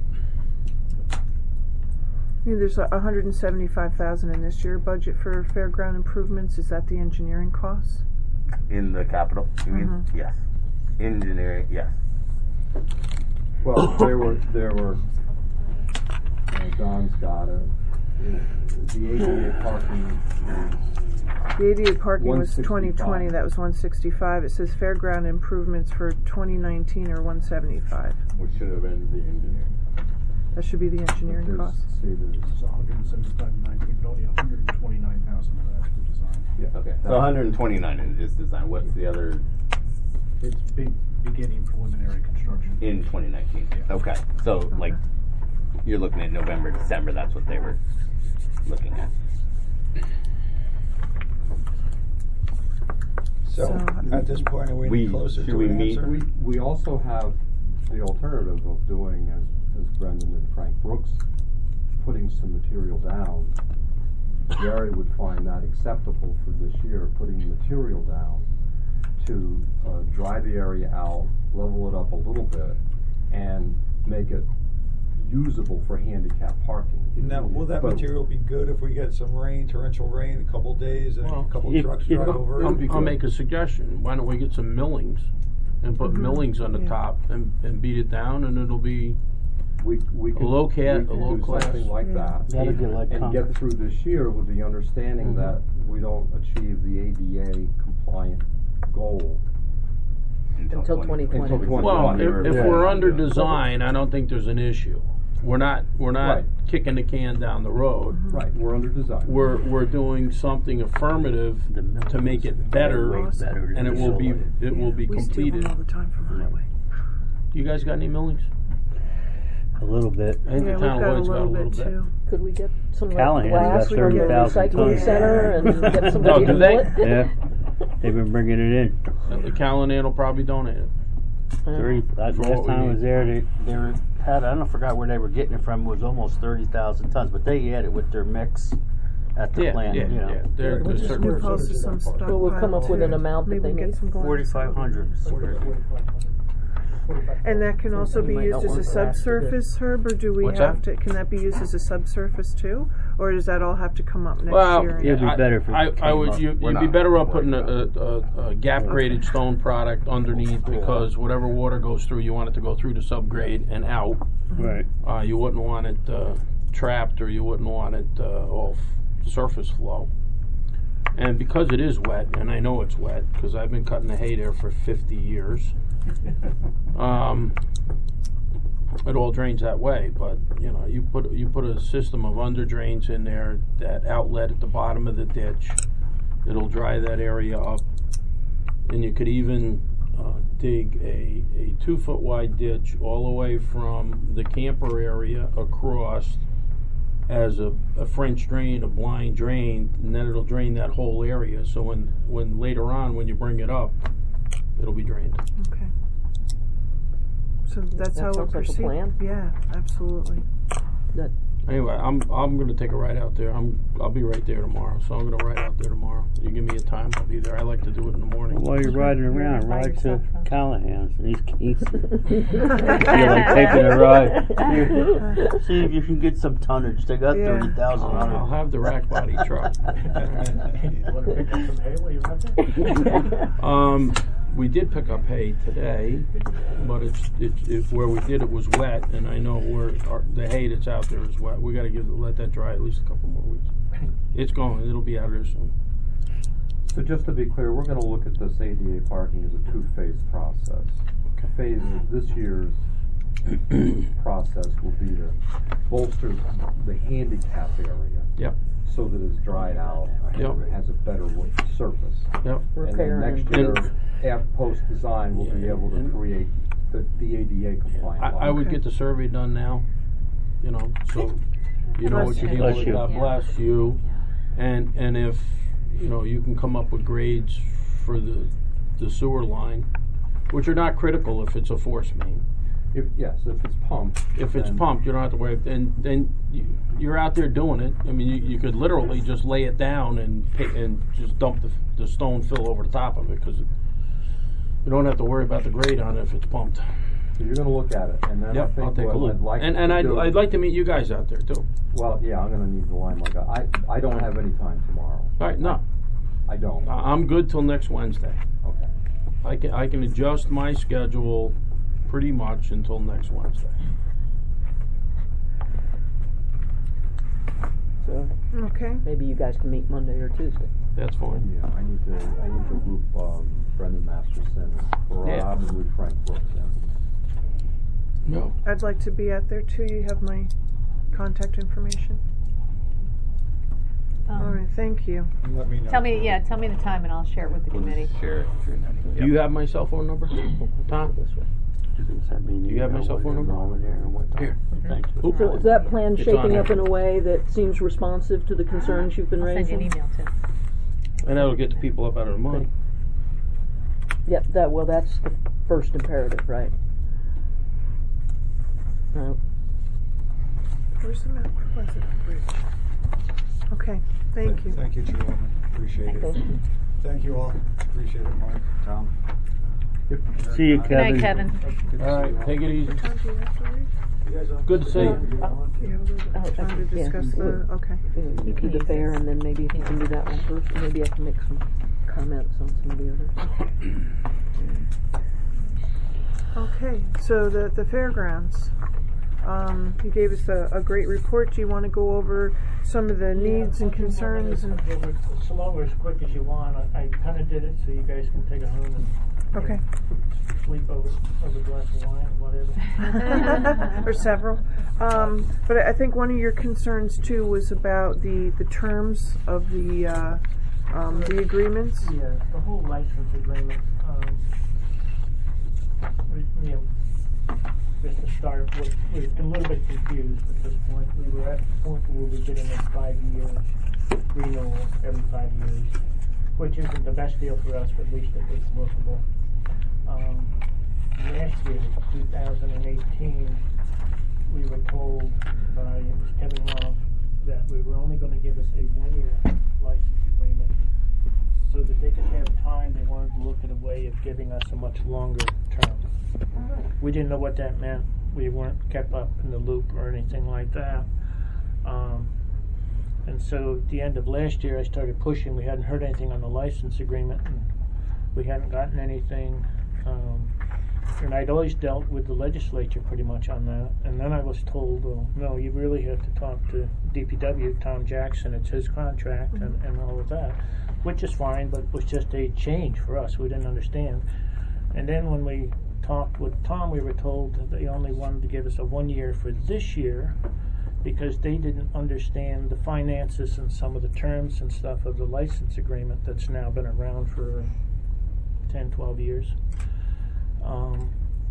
[SPEAKER 1] Yeah, there's a one hundred seventy-five thousand in this year budget for fairground improvements. Is that the engineering costs?
[SPEAKER 6] In the capital, you mean?
[SPEAKER 1] Mhm.
[SPEAKER 6] Yes. Engineering, yes.
[SPEAKER 7] Well, there were, there were, uh, Don's got it. The A D A parking is
[SPEAKER 1] The A D A parking was twenty
[SPEAKER 7] one sixty-five.
[SPEAKER 1] twenty, that was one sixty-five. It says fairground improvements for twenty nineteen are one seventy-five.
[SPEAKER 6] Which should have been the engineering.
[SPEAKER 1] That should be the engineering
[SPEAKER 7] There's-
[SPEAKER 1] costs.
[SPEAKER 7] See, there's,
[SPEAKER 13] It's one hundred seventy-five and nineteen, but only one hundred twenty-nine thousand of that's for design.
[SPEAKER 7] yeah.
[SPEAKER 6] Okay, so one hundred twenty-nine is, is design. What's the other
[SPEAKER 13] It's be- beginning preliminary construction.
[SPEAKER 6] in twenty nineteen?
[SPEAKER 13] Yeah.
[SPEAKER 6] Okay, so like you're looking at November, December. That's what they were looking at.
[SPEAKER 5] So,
[SPEAKER 1] So-
[SPEAKER 5] at this point, are we,
[SPEAKER 6] We-
[SPEAKER 5] closer
[SPEAKER 6] should
[SPEAKER 5] to
[SPEAKER 6] we
[SPEAKER 5] an
[SPEAKER 6] meet-
[SPEAKER 5] answer?
[SPEAKER 7] We, we also have the alternative of doing, as, as Brendan and Frank Brooks, putting some material down. Gary would find that acceptable for this year, putting material down to uh, dry the area out, level it up a little bit, and make it usable for handicap parking.
[SPEAKER 5] Now, will that
[SPEAKER 7] But-
[SPEAKER 5] material be good if we get some rain, torrential rain, a couple days, and
[SPEAKER 12] Well,
[SPEAKER 5] a couple
[SPEAKER 12] if-
[SPEAKER 5] trucks
[SPEAKER 12] if-
[SPEAKER 5] drive over?
[SPEAKER 12] I'll,
[SPEAKER 7] It'd be
[SPEAKER 12] I'll
[SPEAKER 7] good.
[SPEAKER 12] make a suggestion. Why don't we get some millings and put
[SPEAKER 1] Mhm.
[SPEAKER 12] millings on the
[SPEAKER 1] Yeah.
[SPEAKER 12] top and, and beat it down, and it'll be
[SPEAKER 7] We, we could,
[SPEAKER 12] low cat-
[SPEAKER 7] we could
[SPEAKER 12] a low
[SPEAKER 7] do
[SPEAKER 12] class.
[SPEAKER 7] something like
[SPEAKER 1] Yeah.
[SPEAKER 7] that.
[SPEAKER 3] That'd be like
[SPEAKER 7] and
[SPEAKER 3] concrete.
[SPEAKER 7] get through this year with the understanding
[SPEAKER 12] Mhm.
[SPEAKER 7] that we don't achieve the A D A compliant goal
[SPEAKER 10] Until twenty twenty.
[SPEAKER 7] until twenty
[SPEAKER 12] well.
[SPEAKER 7] twenty.
[SPEAKER 12] If, if
[SPEAKER 7] Yeah.
[SPEAKER 12] we're under
[SPEAKER 7] Yeah.
[SPEAKER 12] design, I don't think there's an issue. We're not we're not
[SPEAKER 7] Right.
[SPEAKER 12] kicking the can down the road.
[SPEAKER 7] Right, we're under design.
[SPEAKER 12] We're we're doing something affirmative
[SPEAKER 3] The mill
[SPEAKER 12] to make
[SPEAKER 3] is
[SPEAKER 12] it better,
[SPEAKER 3] way better than
[SPEAKER 12] and it
[SPEAKER 3] the
[SPEAKER 12] will be
[SPEAKER 3] solar.
[SPEAKER 12] it will be
[SPEAKER 1] We steal
[SPEAKER 12] completed.
[SPEAKER 1] them all the time from the highway.
[SPEAKER 12] You guys got any millings?
[SPEAKER 3] A little bit.
[SPEAKER 12] I think
[SPEAKER 1] Yeah,
[SPEAKER 12] the
[SPEAKER 1] we've
[SPEAKER 12] town
[SPEAKER 1] got
[SPEAKER 12] of
[SPEAKER 1] a
[SPEAKER 12] Lloyd's got a
[SPEAKER 1] little
[SPEAKER 12] little
[SPEAKER 1] bit
[SPEAKER 12] bit.
[SPEAKER 1] too.
[SPEAKER 10] Could we get some of that
[SPEAKER 3] Callahan's got
[SPEAKER 10] glass from the
[SPEAKER 3] thirty thousand
[SPEAKER 10] recycling
[SPEAKER 3] tons.
[SPEAKER 10] center and get somebody
[SPEAKER 12] Oh,
[SPEAKER 10] to
[SPEAKER 12] do
[SPEAKER 10] mill
[SPEAKER 12] they?
[SPEAKER 10] it?
[SPEAKER 3] Yeah, they've been bringing it in.
[SPEAKER 12] And the Callahan will probably donate it.
[SPEAKER 3] Thirty. That
[SPEAKER 12] For
[SPEAKER 3] last
[SPEAKER 12] what we
[SPEAKER 3] time I
[SPEAKER 12] need.
[SPEAKER 3] was there, they they were, had I don't forgot where they were getting it from. It was almost thirty thousand tons, but they had it with their mix at the
[SPEAKER 12] Yeah,
[SPEAKER 3] plant.
[SPEAKER 12] yeah,
[SPEAKER 3] you know,
[SPEAKER 12] yeah. They're,
[SPEAKER 1] We'll
[SPEAKER 12] they're
[SPEAKER 1] just
[SPEAKER 12] certain
[SPEAKER 1] New
[SPEAKER 12] percentage.
[SPEAKER 1] Paltz is some stockpile.
[SPEAKER 10] Well, we'll come up with
[SPEAKER 1] too.
[SPEAKER 10] an amount that
[SPEAKER 1] Maybe
[SPEAKER 10] they
[SPEAKER 1] we
[SPEAKER 10] need.
[SPEAKER 1] get some glass.
[SPEAKER 3] forty-five hundred.
[SPEAKER 1] And that can also be
[SPEAKER 10] might
[SPEAKER 1] used
[SPEAKER 10] not
[SPEAKER 1] as a
[SPEAKER 10] want glass to
[SPEAKER 1] subsurface, Herb, or do we
[SPEAKER 12] What's
[SPEAKER 1] have
[SPEAKER 12] that?
[SPEAKER 1] to, can that be used as a subsurface too? Or does that all have to come up next
[SPEAKER 12] Well,
[SPEAKER 1] year?
[SPEAKER 3] It'd be
[SPEAKER 12] I-
[SPEAKER 3] better if it
[SPEAKER 12] I, I
[SPEAKER 3] came
[SPEAKER 12] would.
[SPEAKER 3] up.
[SPEAKER 12] You,
[SPEAKER 6] We're
[SPEAKER 12] you'd be
[SPEAKER 6] not
[SPEAKER 12] better off
[SPEAKER 6] worried
[SPEAKER 12] putting a,
[SPEAKER 6] about
[SPEAKER 12] a, a, a gap graded stone product underneath because whatever water goes through, you want it to go through to subgrade and out.
[SPEAKER 3] Right.
[SPEAKER 12] Uh, you wouldn't want it uh, trapped, or you wouldn't want it uh, all f- surface flow. And because it is wet, and I know it's wet because I've been cutting the hay there for fifty years. Um, it all drains that way, but you know, you put you put a system of under drains in there, that outlet at the bottom of the ditch, it'll dry that area up, and you could even uh, dig a, a two foot wide ditch all the way from the camper area across as a, a French drain, a blind drain, and then it'll drain that whole area. So when, when later on, when you bring it up, it'll be drained.
[SPEAKER 1] Okay. So that's
[SPEAKER 10] That
[SPEAKER 1] how we'll
[SPEAKER 10] sounds like a
[SPEAKER 1] proceed?
[SPEAKER 10] plan.
[SPEAKER 1] Yeah, absolutely.
[SPEAKER 10] That,
[SPEAKER 12] Anyway, I'm I'm gonna take a ride out there. I'm I'll be right there tomorrow, so I'm gonna ride out there tomorrow. You give me a time, I'll be there. I like to do it in the morning.
[SPEAKER 3] While you're riding around,
[SPEAKER 1] By
[SPEAKER 3] ride to
[SPEAKER 1] yourself, huh?
[SPEAKER 3] Callahan's and he's, he's feel like taking a ride. See if you can get some tonnage. They got
[SPEAKER 1] Yeah.
[SPEAKER 3] thirty thousand
[SPEAKER 12] I'll
[SPEAKER 3] on it.
[SPEAKER 12] have the rack body truck.
[SPEAKER 9] You wanna pick up some hay while you're out there?
[SPEAKER 12] Um, we did pick up hay today, but it's it's it, where we did it was wet, and I know where our, the hay that's out there is wet. We got to give let that dry at least a couple more weeks. It's going. It'll be out there soon.
[SPEAKER 7] So just to be clear, we're gonna look at this A D A parking as a two-phase process.
[SPEAKER 12] Okay.
[SPEAKER 7] Phase, this year's process will be to bolster the handicap area.
[SPEAKER 12] Yep.
[SPEAKER 7] So that it's dried out,
[SPEAKER 12] Yep.
[SPEAKER 7] and has a better wo- surface.
[SPEAKER 12] Yep.
[SPEAKER 10] Repair
[SPEAKER 7] And then next
[SPEAKER 10] and-
[SPEAKER 7] year, after post-design, we'll be
[SPEAKER 12] Yeah,
[SPEAKER 7] able to
[SPEAKER 12] and-
[SPEAKER 7] create the, the A D A compliant
[SPEAKER 12] I,
[SPEAKER 7] lot.
[SPEAKER 12] I would
[SPEAKER 1] Okay.
[SPEAKER 12] get the survey done now. You know, so you know what you're dealing
[SPEAKER 3] Bless
[SPEAKER 12] with.
[SPEAKER 3] you.
[SPEAKER 12] God bless you. And and if you know you can come up with grades for the the sewer line, which are not critical if it's a force main.
[SPEAKER 7] If, yes, if it's pumped.
[SPEAKER 12] If it's
[SPEAKER 7] then-
[SPEAKER 12] pumped, you don't have to worry. And then you, you're out there doing it. I mean, you, you could literally just lay it down and pay, and just dump the, the stone fill over the top of it, because you don't have to worry about the grade on it if it's pumped.
[SPEAKER 7] So you're going to look at it, and then I
[SPEAKER 12] Yep,
[SPEAKER 7] think
[SPEAKER 12] I'll take
[SPEAKER 7] what
[SPEAKER 12] a look.
[SPEAKER 7] I'd like
[SPEAKER 12] and
[SPEAKER 7] to
[SPEAKER 12] and I'd,
[SPEAKER 7] do,
[SPEAKER 12] I'd like to meet you guys out there too.
[SPEAKER 7] Well, yeah, I'm going to need the limelight guy. I I don't have any time tomorrow.
[SPEAKER 12] All right, no,
[SPEAKER 7] I don't.
[SPEAKER 12] I- I'm good till next Wednesday.
[SPEAKER 7] Okay.
[SPEAKER 12] I can I can adjust my schedule pretty much until next Wednesday.
[SPEAKER 10] So
[SPEAKER 1] Okay.
[SPEAKER 10] maybe you guys can meet Monday or Tuesday.
[SPEAKER 12] That's fine.
[SPEAKER 7] Yeah, I need to I need to loop um, Brendan Masterson, Rob,
[SPEAKER 12] Yeah.
[SPEAKER 7] and Lou Frank Brooks in.
[SPEAKER 12] No.
[SPEAKER 1] I'd like to be out there too. You have my contact information.
[SPEAKER 14] Um,
[SPEAKER 1] All right, thank you.
[SPEAKER 5] And let me know.
[SPEAKER 14] Tell me, yeah, tell me the time and I'll share it with the committee.
[SPEAKER 6] Share it.
[SPEAKER 12] Do you have my cell phone number, Tom?
[SPEAKER 10] This way.
[SPEAKER 12] Do you have my cell phone number? Here.
[SPEAKER 3] Thank you.
[SPEAKER 12] Oop.
[SPEAKER 10] So is that plan
[SPEAKER 12] It's
[SPEAKER 10] shaping
[SPEAKER 12] on
[SPEAKER 10] up
[SPEAKER 12] there.
[SPEAKER 10] in a way that seems responsive to the concerns you've been
[SPEAKER 14] I'll send you
[SPEAKER 10] raising?
[SPEAKER 14] an email too.
[SPEAKER 12] And that'll get the people up out of the mud.
[SPEAKER 10] Yep, that, well, that's the first imperative, right? Right.
[SPEAKER 1] Where's the Mount Pleasant Bridge? Okay, thank you.
[SPEAKER 5] Thank you, Chairwoman. Appreciate it.
[SPEAKER 10] Thank you.
[SPEAKER 5] Thank you all. Appreciate it, Mark, Tom.
[SPEAKER 3] See you,
[SPEAKER 14] Good
[SPEAKER 3] Kevin.
[SPEAKER 14] night, Kevin.
[SPEAKER 5] Good to
[SPEAKER 12] All
[SPEAKER 5] see
[SPEAKER 12] right,
[SPEAKER 5] you all.
[SPEAKER 12] take it easy.
[SPEAKER 1] What time do you have to leave?
[SPEAKER 5] You guys on-
[SPEAKER 12] Good to see you.
[SPEAKER 1] You have a little bit
[SPEAKER 10] Oh,
[SPEAKER 1] of time to
[SPEAKER 10] okay, yeah.
[SPEAKER 1] discuss the, okay.
[SPEAKER 10] You can do the fair, and then maybe if you can do that one first, and maybe I can make some comments on some of the others.
[SPEAKER 1] Okay, so the, the fairgrounds. Um, you gave us a, a great report. Do you want to go over some of the needs and concerns? And
[SPEAKER 9] So long or as quick as you want. I, I kind of did it so you guys can take it home and
[SPEAKER 1] Okay.
[SPEAKER 9] sleep over over a glass of wine or whatever.
[SPEAKER 1] or several. Um, but I think one of your concerns too was about the, the terms of the uh, um, the agreements.
[SPEAKER 9] Yeah, the whole license agreement. Um, we, you know, just to start, we're, we're a little bit confused at this point. We were at the point where we were getting a five-year renewal every five years, which isn't the best deal for us, but at least it was workable. Um, last year, two thousand eighteen, we were told by it was Kevin Long that we were only going to give us a one-year license agreement, so that they could have time. They wanted to look at a way of giving us a much longer term. We didn't know what that meant. We weren't kept up in the loop or anything like that. Um, and so at the end of last year, I started pushing. We hadn't heard anything on the license agreement, and we hadn't gotten anything. Um, and I'd always dealt with the legislature pretty much on that. And then I was told, well, no, you really have to talk to D P W, Tom Jackson. It's his contract and, and all of that, which is fine, but it was just a change for us. We didn't understand. And then when we talked with Tom, we were told that they only wanted to give us a one year for this year because they didn't understand the finances and some of the terms and stuff of the license agreement that's now been around for ten, twelve years. Um,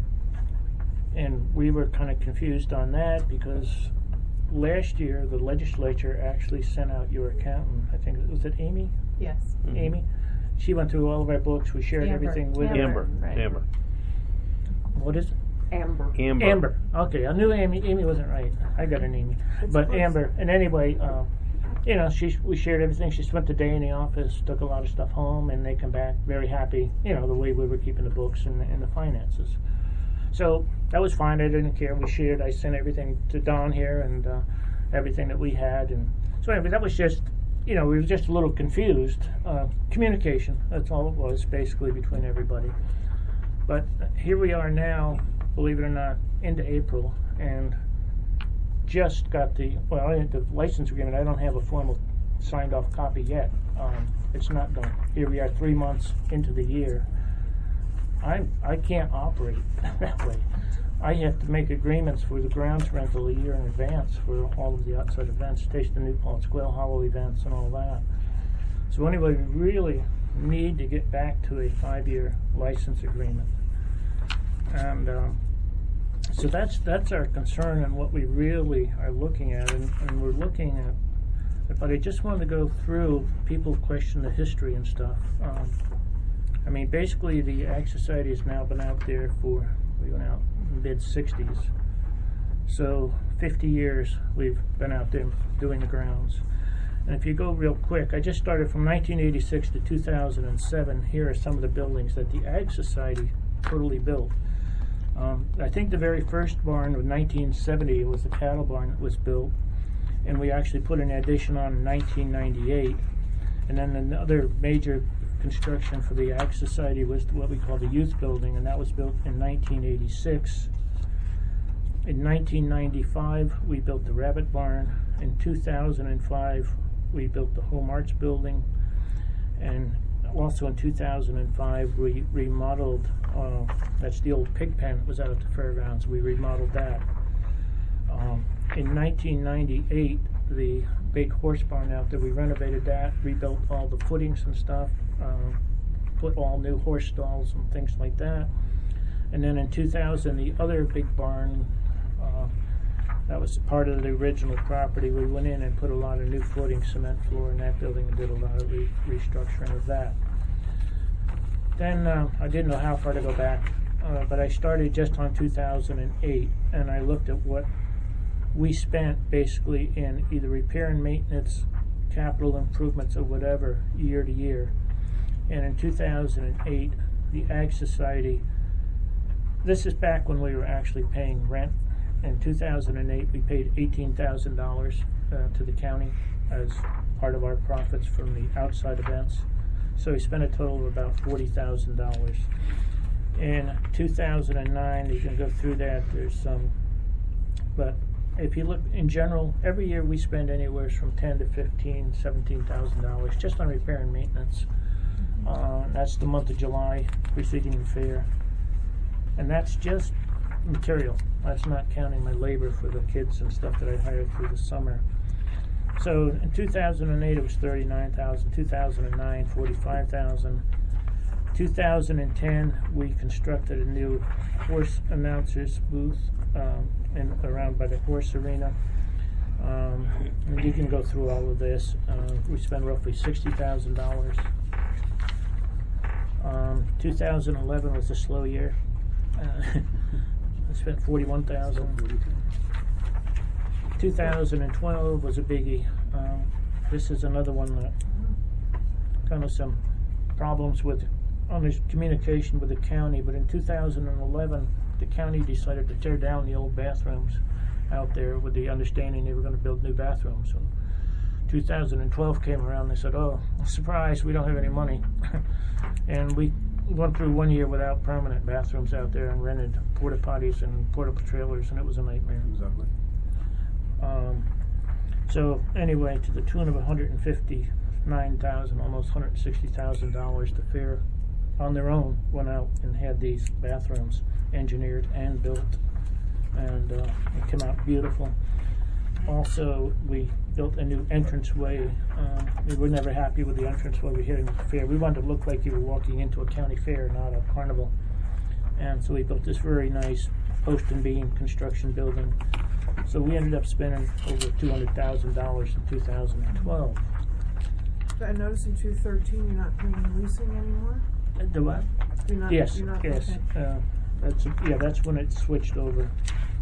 [SPEAKER 9] and we were kind of confused on that because last year the legislature actually sent out your accountant, I think, was it Amy?
[SPEAKER 14] Yes.
[SPEAKER 12] Mm-hmm.
[SPEAKER 9] Amy? She went through all of our books. We shared
[SPEAKER 14] Amber.
[SPEAKER 9] everything with
[SPEAKER 14] Amber,
[SPEAKER 9] her.
[SPEAKER 12] Amber.
[SPEAKER 14] right.
[SPEAKER 12] Amber.
[SPEAKER 9] What is it?
[SPEAKER 10] Amber.
[SPEAKER 12] Amber.
[SPEAKER 9] Amber. Okay, I knew Amy. Amy wasn't right. I got an Amy, but Amber. And anyway, um, you know, she we shared everything. She spent the day in the office, took a lot of stuff home, and they come back very happy. You know, the way we were keeping the books and, and the finances. So that was fine. I didn't care. We shared. I sent everything to Don here and uh, everything that we had. And so anyway, that was just, you know, we were just a little confused. Uh, communication. That's all it was, basically, between everybody. But here we are now, believe it or not, into April, and just got the, well, the license agreement. I don't have a formal signed off copy yet. Um, it's not done. Here we are three months into the year. I I can't operate that way. I have to make agreements for the grounds rental a year in advance for all of the outside events, Taste of New Paltz, Quail Hollow events, and all that. So anyway, we really need to get back to a five-year license agreement. And um, so that's that's our concern and what we really are looking at, and, and we're looking at. But I just wanted to go through. People question the history and stuff. Um, I mean, basically, the Ag Society has now been out there for we went out mid sixties. So fifty years we've been out there doing the grounds. And if you go real quick, I just started from nineteen eighty-six to two thousand seven. Here are some of the buildings that the Ag Society totally built. Um, I think the very first barn was nineteen seventy. It was the cattle barn that was built. And we actually put an addition on in nineteen ninety-eight. And then another major construction for the Ag Society was what we call the Youth Building, and that was built in nineteen eighty-six. In nineteen ninety-five, we built the Rabbit Barn. In two thousand five, we built the Home Arts Building. And also in two thousand five, we remodeled, uh, that's the old pig pen that was out at the fairgrounds. We remodeled that. Um, in nineteen ninety-eight, the big horse barn out there, we renovated that, rebuilt all the footings and stuff, uh, put all new horse stalls and things like that. And then in two thousand, the other big barn, uh, that was part of the original property, we went in and put a lot of new footing, cement floor in that building, and did a lot of re restructuring of that. Then uh, I didn't know how far to go back, uh, but I started just on two thousand eight, and I looked at what we spent basically in either repair and maintenance, capital improvements, or whatever, year to year. And in two thousand eight, the Ag Society, this is back when we were actually paying rent. In two thousand eight, we paid eighteen thousand dollars uh, to the county as part of our profits from the outside events. So we spent a total of about forty thousand dollars. In two thousand nine, you can go through that, there's some, but if you look in general, every year we spend anywhere from ten to fifteen, seventeen thousand dollars just on repair and maintenance. Uh, that's the month of July preceding the fair, and that's just material. That's not counting my labor for the kids and stuff that I hired through the summer. So in two thousand eight, it was thirty-nine thousand. two thousand nine, forty-five thousand. two thousand ten, we constructed a new horse announcers booth um, in, around by the horse arena. Um, and you can go through all of this. Uh, we spent roughly sixty thousand dollars. Um, two thousand eleven was a slow year. Uh, I spent forty-one thousand dollars. two thousand twelve was a biggie. Um, this is another one that kind of some problems with on this communication with the county, but in two thousand eleven the county decided to tear down the old bathrooms out there with the understanding they were going to build new bathrooms. And two thousand twelve came around and they said, oh, surprise, we don't have any money. And we went through one year without permanent bathrooms out there and rented porta potties and portable trailers, and it was a nightmare.
[SPEAKER 5] Exactly.
[SPEAKER 9] Um, so anyway, to the tune of one hundred fifty-nine thousand dollars, almost one hundred sixty thousand dollars, the fair on their own went out and had these bathrooms engineered and built, and uh, it came out beautiful. Also, we built a new entranceway. Uh, we were never happy with the entranceway we had in the fair. We wanted to look like you were walking into a county fair, not a carnival. And so we built this very nice post and beam construction building. So we ended up spending over two hundred thousand dollars in two thousand twelve.
[SPEAKER 1] I noticed in two thirteen you're not paying leasing anymore?
[SPEAKER 9] Uh, the what?
[SPEAKER 1] You're not,
[SPEAKER 9] yes,
[SPEAKER 1] you're not,
[SPEAKER 9] yes.
[SPEAKER 1] okay.
[SPEAKER 9] Uh, that's yeah. That's when it switched over.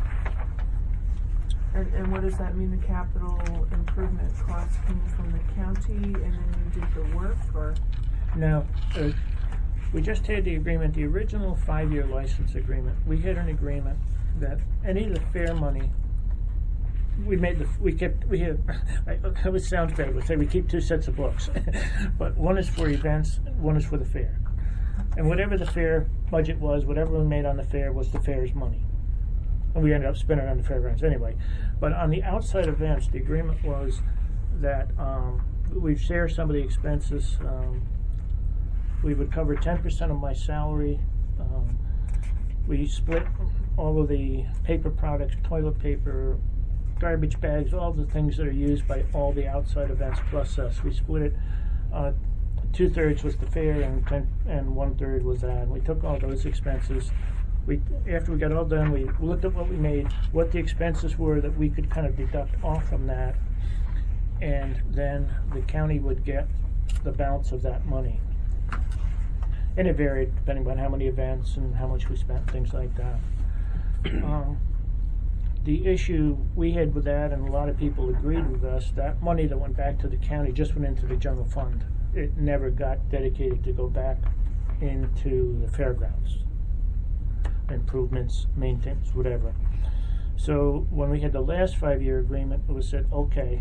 [SPEAKER 1] And, and what does that mean? The capital improvement costs came from the county, and then you did the work, or?
[SPEAKER 9] No, uh, we just had the agreement, the original five-year license agreement. We had an agreement that any of the fair money, we made the, we kept, we have, I, it sounds bad, we say we keep two sets of books, but one is for events, one is for the fair. And whatever the fair budget was, whatever we made on the fair was the fair's money. And we ended up spending it on the fairgrounds anyway. But on the outside events, the agreement was that um, we'd share some of the expenses. Um, we would cover ten percent of my salary. Um, we split all of the paper products, toilet paper, garbage bags, all the things that are used by all the outside events plus us. We split it. Uh, two thirds was the fair, and ten, and one third was that. And we took all those expenses. We, after we got all done, we looked at what we made, what the expenses were that we could kind of deduct off from that, and then the county would get the balance of that money. And it varied depending on how many events and how much we spent, things like that. um, the issue we had with that, and a lot of people agreed with us, that money that went back to the county just went into the general fund. It never got dedicated to go back into the fairgrounds. Improvements, maintenance, whatever. So when we had the last five-year agreement, it was said, okay,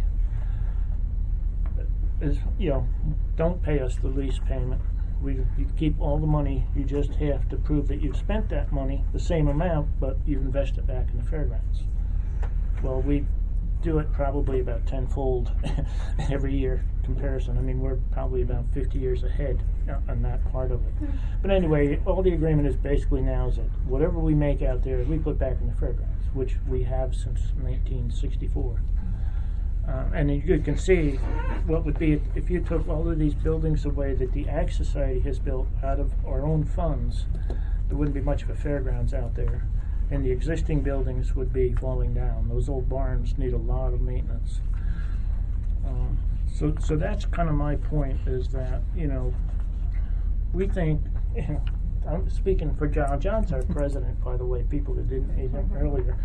[SPEAKER 9] is, you know, don't pay us the lease payment. We you keep all the money. You just have to prove that you've spent that money, the same amount, but you've invested back in the fairgrounds. Well, we do it probably about tenfold every year comparison. I mean, we're probably about fifty years ahead on that part of it. But anyway, all the agreement is basically now is that whatever we make out there, we put back in the fairgrounds, which we have since nineteen sixty-four. Uh, and you can see what would be if you took all of these buildings away that the Ag Society has built out of our own funds, there wouldn't be much of a fairgrounds out there. And the existing buildings would be falling down. Those old barns need a lot of maintenance. Um, so, so that's kind of my point, is that, you know, we think, you know, I'm speaking for John. John's our president, by the way, people that didn't meet him earlier.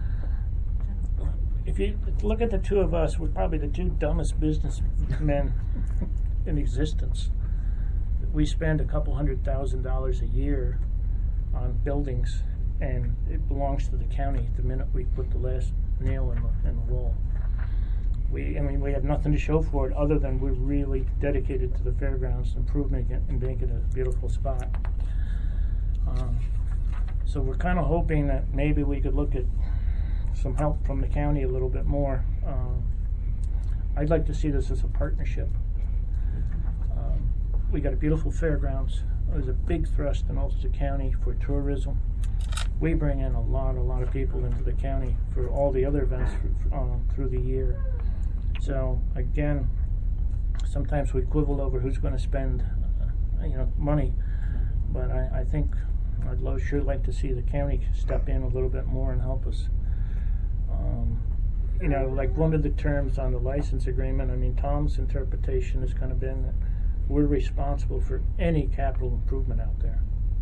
[SPEAKER 9] If you look at the two of us, we're probably the two dumbest businessmen in existence. We spend a couple hundred thousand dollars a year on buildings, and it belongs to the county the minute we put the last nail in the, in the wall. We, I mean, we have nothing to show for it other than we're really dedicated to the fairgrounds, improving it and making it a beautiful spot. Um, so we're kind of hoping that maybe we could look at some help from the county a little bit more. Um, I'd like to see this as a partnership. Um, we got a beautiful fairgrounds. There's a big thrust in Ulster County for tourism. We bring in a lot, a lot of people into the county for all the other events for, uh, through the year. So again, sometimes we quibble over who's going to spend, uh, you know, money. But I, I think I'd lo- sure like to see the county step in a little bit more and help us. Um, you know, like one of the terms on the license agreement, I mean, Tom's interpretation has kind of been that we're responsible for any capital improvement out there.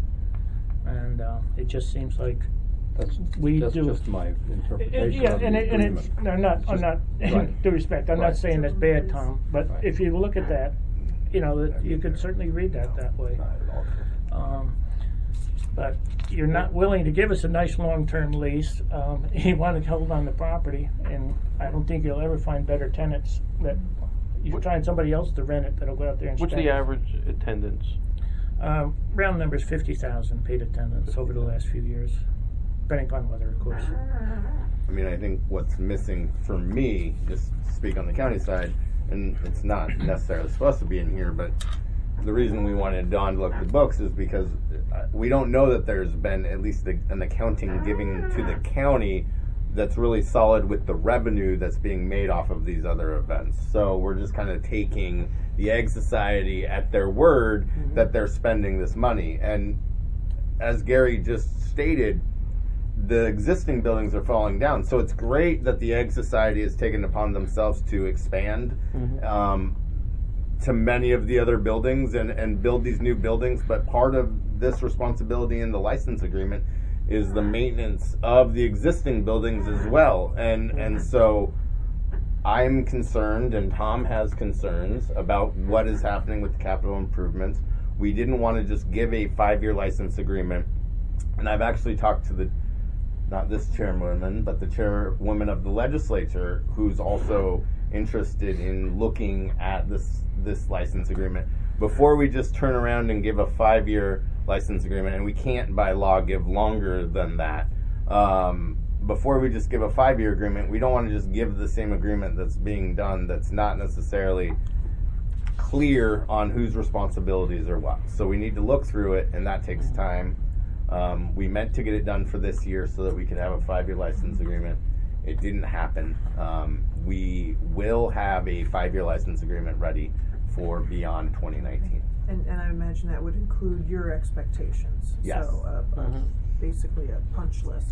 [SPEAKER 9] And uh, it just seems like
[SPEAKER 8] that's,
[SPEAKER 9] we
[SPEAKER 8] that's
[SPEAKER 9] do.
[SPEAKER 8] just my interpretation.
[SPEAKER 9] It, yeah,
[SPEAKER 8] of the
[SPEAKER 9] and, it, and
[SPEAKER 8] agreement.
[SPEAKER 9] it's, I'm not, I'm
[SPEAKER 8] Just-
[SPEAKER 9] not,
[SPEAKER 8] right.
[SPEAKER 9] due respect, I'm
[SPEAKER 8] Right.
[SPEAKER 9] not saying that's bad, Tom, but
[SPEAKER 8] Right.
[SPEAKER 9] if you look at that, you know, that you could certainly read that that way. Um, but you're not willing to give us a nice long-term lease. Um, you want to hold on the property, and I don't think you'll ever find better tenants that you find somebody else to rent it that'll go out there and
[SPEAKER 12] What's
[SPEAKER 9] stay.
[SPEAKER 12] the average attendance?
[SPEAKER 9] Um, round numbers fifty thousand paid attendance over the last few years, depending upon weather, of course.
[SPEAKER 6] I mean, I think what's missing for me, just to speak on the county side, and it's not necessarily supposed to be in here, but the reason we wanted Don to look at the books is because we don't know that there's been at least a, an accounting giving to the county that's really solid with the revenue that's being made off of these other events. So we're just kind of taking the Ag Society at their word mm-hmm. that they're spending this money. And as Gary just stated, the existing buildings are falling down. So it's great that the Ag Society has taken upon themselves to expand mm-hmm. um, to many of the other buildings and, and build these new buildings. But part of this responsibility in the license agreement is the maintenance of the existing buildings as well. And and so I'm concerned, and Tom has concerns about what is happening with the capital improvements. We didn't want to just give a five-year license agreement. And I've actually talked to the, not this chairwoman, but the chairwoman of the legislature, who's also interested in looking at this this license agreement before we just turn around and give a five-year license agreement, and we can't by law give longer than that. Um, before we just give a five-year agreement, we don't want to just give the same agreement that's being done that's not necessarily clear on whose responsibilities are what. So we need to look through it, and that takes time. Um, we meant to get it done for this year so that we could have a five-year license agreement. It didn't happen. Um, we will have a five-year license agreement ready for beyond twenty nineteen.
[SPEAKER 1] And, and I imagine that would include your expectations.
[SPEAKER 6] Yes.
[SPEAKER 1] So uh,
[SPEAKER 6] Mm-hmm.
[SPEAKER 1] uh, basically a punch list.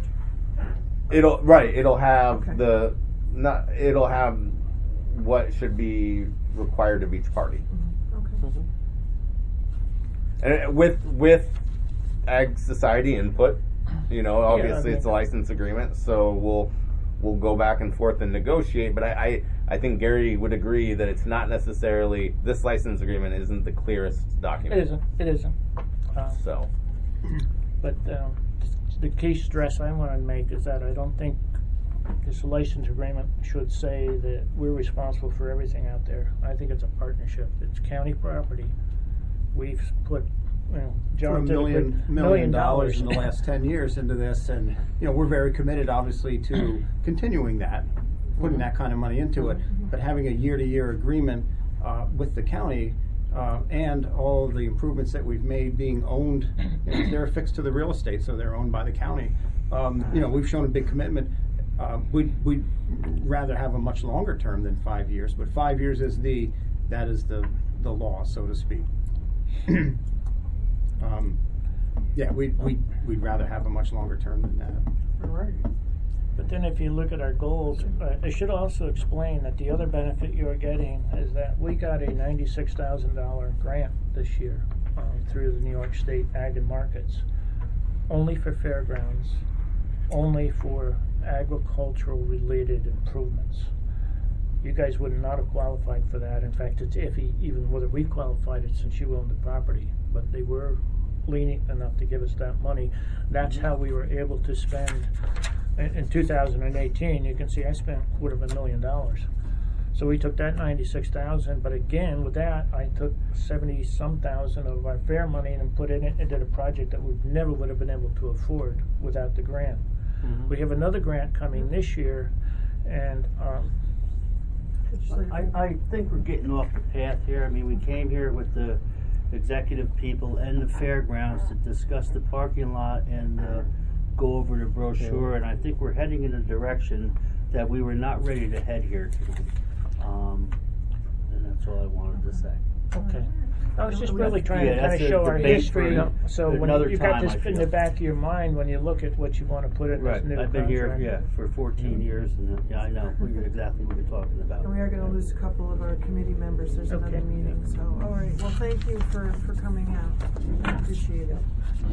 [SPEAKER 6] It'll right. It'll have
[SPEAKER 1] Okay.
[SPEAKER 6] the not. It'll have what should be required of each party,
[SPEAKER 1] Okay.
[SPEAKER 6] and with with Ag Society input, You know, obviously
[SPEAKER 9] Yeah,
[SPEAKER 6] it's a license agreement, so we'll we'll go back and forth and negotiate. But I, I I think Gary would agree that it's not necessarily, this license agreement isn't the clearest document.
[SPEAKER 9] It isn't. It isn't. Um,
[SPEAKER 6] So,
[SPEAKER 9] But um, the key stress I want to make is that I don't think this license agreement should say that we're responsible for everything out there. I think it's a partnership. It's county property. We've put, you know,
[SPEAKER 15] for a
[SPEAKER 9] John did a
[SPEAKER 15] million,
[SPEAKER 9] good-
[SPEAKER 15] million dollars in the last ten years into this, and you know we're very committed, obviously, to continuing that, putting that kind of money into it. But having a year-to-year agreement uh, with the county uh, and all of the improvements that we've made being owned, you know, they're affixed to the real estate, so they're owned by the county. Um, you know, we've shown a big commitment. Uh, we'd, we'd rather have a much longer term than five years, but five years is the that is the the law, so to speak. um, yeah, we'd, we'd, we'd rather have a much longer term than that.
[SPEAKER 9] All right. But then if you look at our goals, uh, I should also explain that the other benefit you're getting is that we got a ninety-six thousand dollars grant this year um, through the New York State Ag and Markets, only for fairgrounds, only for agricultural related improvements. You guys would not have qualified for that. In fact, it's iffy even whether we qualified it since you owned the property, but they were lenient enough to give us that money. That's how we were able to spend. In, in two thousand eighteen, you can see I spent a quarter of a million dollars. So we took that ninety-six thousand, but again, with that, I took seventy some thousand of our fair money and put it in and did a project that we never would have been able to afford without the grant.
[SPEAKER 3] Mm-hmm.
[SPEAKER 9] We have another grant coming this year, and um,
[SPEAKER 3] I, I think we're getting off the path here. I mean, we came here with the executive people and the fairgrounds to discuss the parking lot and uh, go over the brochure, and I think we're heading in a direction that we were not ready to head here tonight. Um, and that's all I wanted to say.
[SPEAKER 9] okay. I was just really trying
[SPEAKER 3] Yeah,
[SPEAKER 9] to kind
[SPEAKER 3] that's
[SPEAKER 9] of
[SPEAKER 3] a
[SPEAKER 9] show our
[SPEAKER 3] debate
[SPEAKER 9] history.
[SPEAKER 3] for
[SPEAKER 9] So when
[SPEAKER 3] another
[SPEAKER 9] you've got
[SPEAKER 3] time,
[SPEAKER 9] this
[SPEAKER 3] I
[SPEAKER 9] in
[SPEAKER 3] feel.
[SPEAKER 9] the back of your mind when you look at what you want to put in
[SPEAKER 3] Right,
[SPEAKER 9] this new
[SPEAKER 3] I've been here,
[SPEAKER 9] contract.
[SPEAKER 3] yeah, for fourteen years, and uh, yeah, I know what you're- exactly what you're talking about.
[SPEAKER 1] And we are going to lose a couple of our committee members. There's
[SPEAKER 9] Okay.
[SPEAKER 1] another meeting. So, all right. Well, thank you for, for coming out. I appreciate it.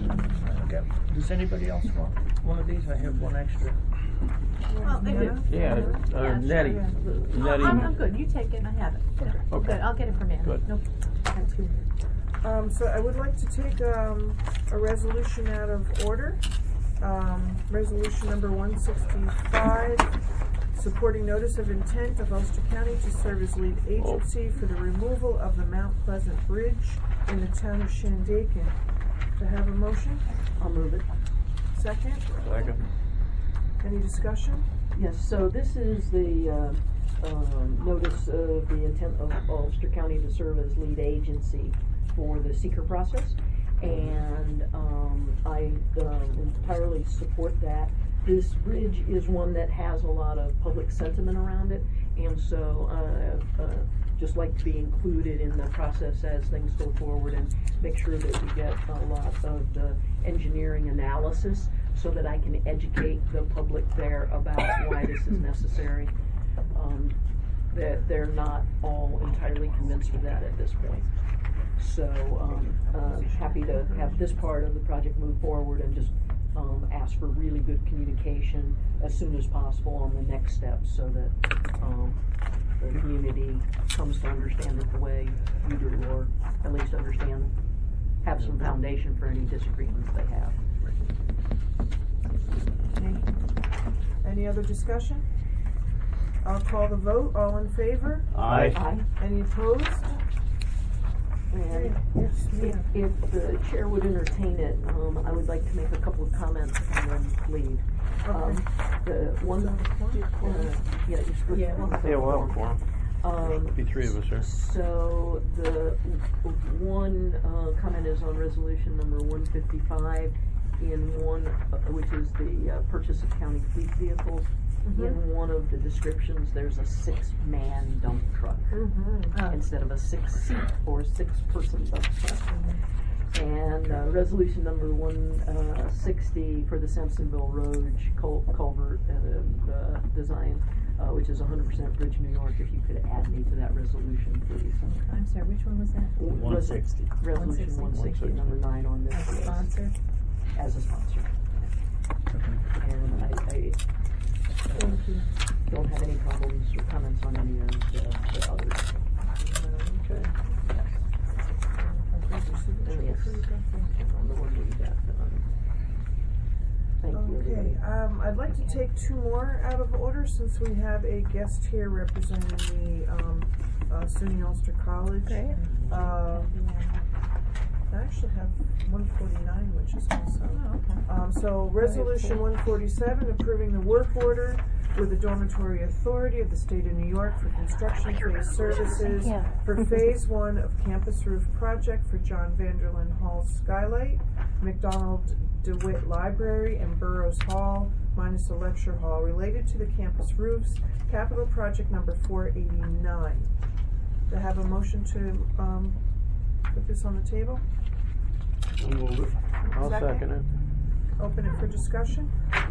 [SPEAKER 9] Okay. Does anybody else want one of these? I have one extra.
[SPEAKER 14] Well, I do.
[SPEAKER 12] Yeah, uh,
[SPEAKER 14] Yeah,
[SPEAKER 12] Nettie.
[SPEAKER 14] sure,
[SPEAKER 12] Nettie.
[SPEAKER 14] Oh, I'm, I'm good. You take it and I have it.
[SPEAKER 9] Okay.
[SPEAKER 12] Okay.
[SPEAKER 14] Good. I'll get it from Ann.
[SPEAKER 12] Good.
[SPEAKER 14] Nope. I have two.
[SPEAKER 1] Um, so I would like to take um, a resolution out of order. Um, resolution number one sixty-five, supporting notice of intent of Ulster County to serve as lead agency for the removal of the Mount Pleasant Bridge in the town of Shandaken. To have a motion?
[SPEAKER 10] I'll move it.
[SPEAKER 1] Second?
[SPEAKER 12] Second.
[SPEAKER 1] Any discussion?
[SPEAKER 10] Yes, so this is the uh, um, notice of the intent of Ulster County to serve as lead agency for the seeker process, and um, I um, entirely support that. This bridge is one that has a lot of public sentiment around it, and so uh, uh, just like to be included in the process as things go forward and make sure that we get a lot of the engineering analysis so that I can educate the public there about why this is necessary. Um, they're, they're not all entirely convinced of that at this point. So um, uh, happy to have this part of the project move forward and just um, ask for really good communication as soon as possible on the next steps so that um, the community comes to understand it the way you do, or at least understand, have some foundation for any disagreements they have.
[SPEAKER 1] Thank you. Any other discussion? I'll call the vote. All in favor?
[SPEAKER 3] Aye.
[SPEAKER 10] Aye.
[SPEAKER 1] Any opposed?
[SPEAKER 10] And
[SPEAKER 1] Yes,
[SPEAKER 10] if,
[SPEAKER 1] ma'am.
[SPEAKER 10] if the chair would entertain it, um, I would like to make a couple of comments and then leave. Um, the one, uh, yeah, it's for.
[SPEAKER 14] Yeah, well-
[SPEAKER 12] Yeah, we'll have a quorum.
[SPEAKER 10] Um,
[SPEAKER 12] Be three of us here.
[SPEAKER 10] So the one uh, comment is on resolution number one fifty-five, in one, uh, which is the uh, purchase of county fleet vehicles.
[SPEAKER 1] Mhm.
[SPEAKER 10] In one of the descriptions, there's a six-man dump truck
[SPEAKER 1] Mhm.
[SPEAKER 10] instead of a six-seat or six-person dump truck. And uh, resolution number one uh, sixty for the Sampsonville Road cul- culvert uh, uh, design, uh, which is one hundred percent Bridge New York. If you could add me to that resolution, please.
[SPEAKER 14] I'm sorry, which one was that?
[SPEAKER 3] one sixty.
[SPEAKER 10] Resolution one sixty, number nine on this
[SPEAKER 14] As a
[SPEAKER 10] list.
[SPEAKER 14] sponsor?
[SPEAKER 10] As a sponsor. And I, I
[SPEAKER 1] Thank you.
[SPEAKER 10] don't have any problems or comments on any of the, the others.
[SPEAKER 1] Okay.
[SPEAKER 10] And yes, on the one we got done. Thank you.
[SPEAKER 1] Okay,
[SPEAKER 10] everybody.
[SPEAKER 1] um, I'd like to take two more out of order since we have a guest here representing the, um, uh, SUNY Ulster College.
[SPEAKER 14] Great.
[SPEAKER 1] Uh, I actually have one forty-nine, which is also.
[SPEAKER 14] Oh, okay.
[SPEAKER 1] Um, so resolution one forty-seven, approving the work order with the Dormitory Authority of the State of New York for construction phase services
[SPEAKER 14] Yeah.
[SPEAKER 1] for phase one of campus roof project for John Vanderlyn Hall Skylight, McDonald DeWitt Library, and Burroughs Hall, minus the lecture hall, related to the campus roofs, capital project number four eighty-nine. Do I have a motion to, um, put this on the table?
[SPEAKER 12] I'll move it. I'll
[SPEAKER 1] Second.
[SPEAKER 12] second it.
[SPEAKER 1] Open it for discussion?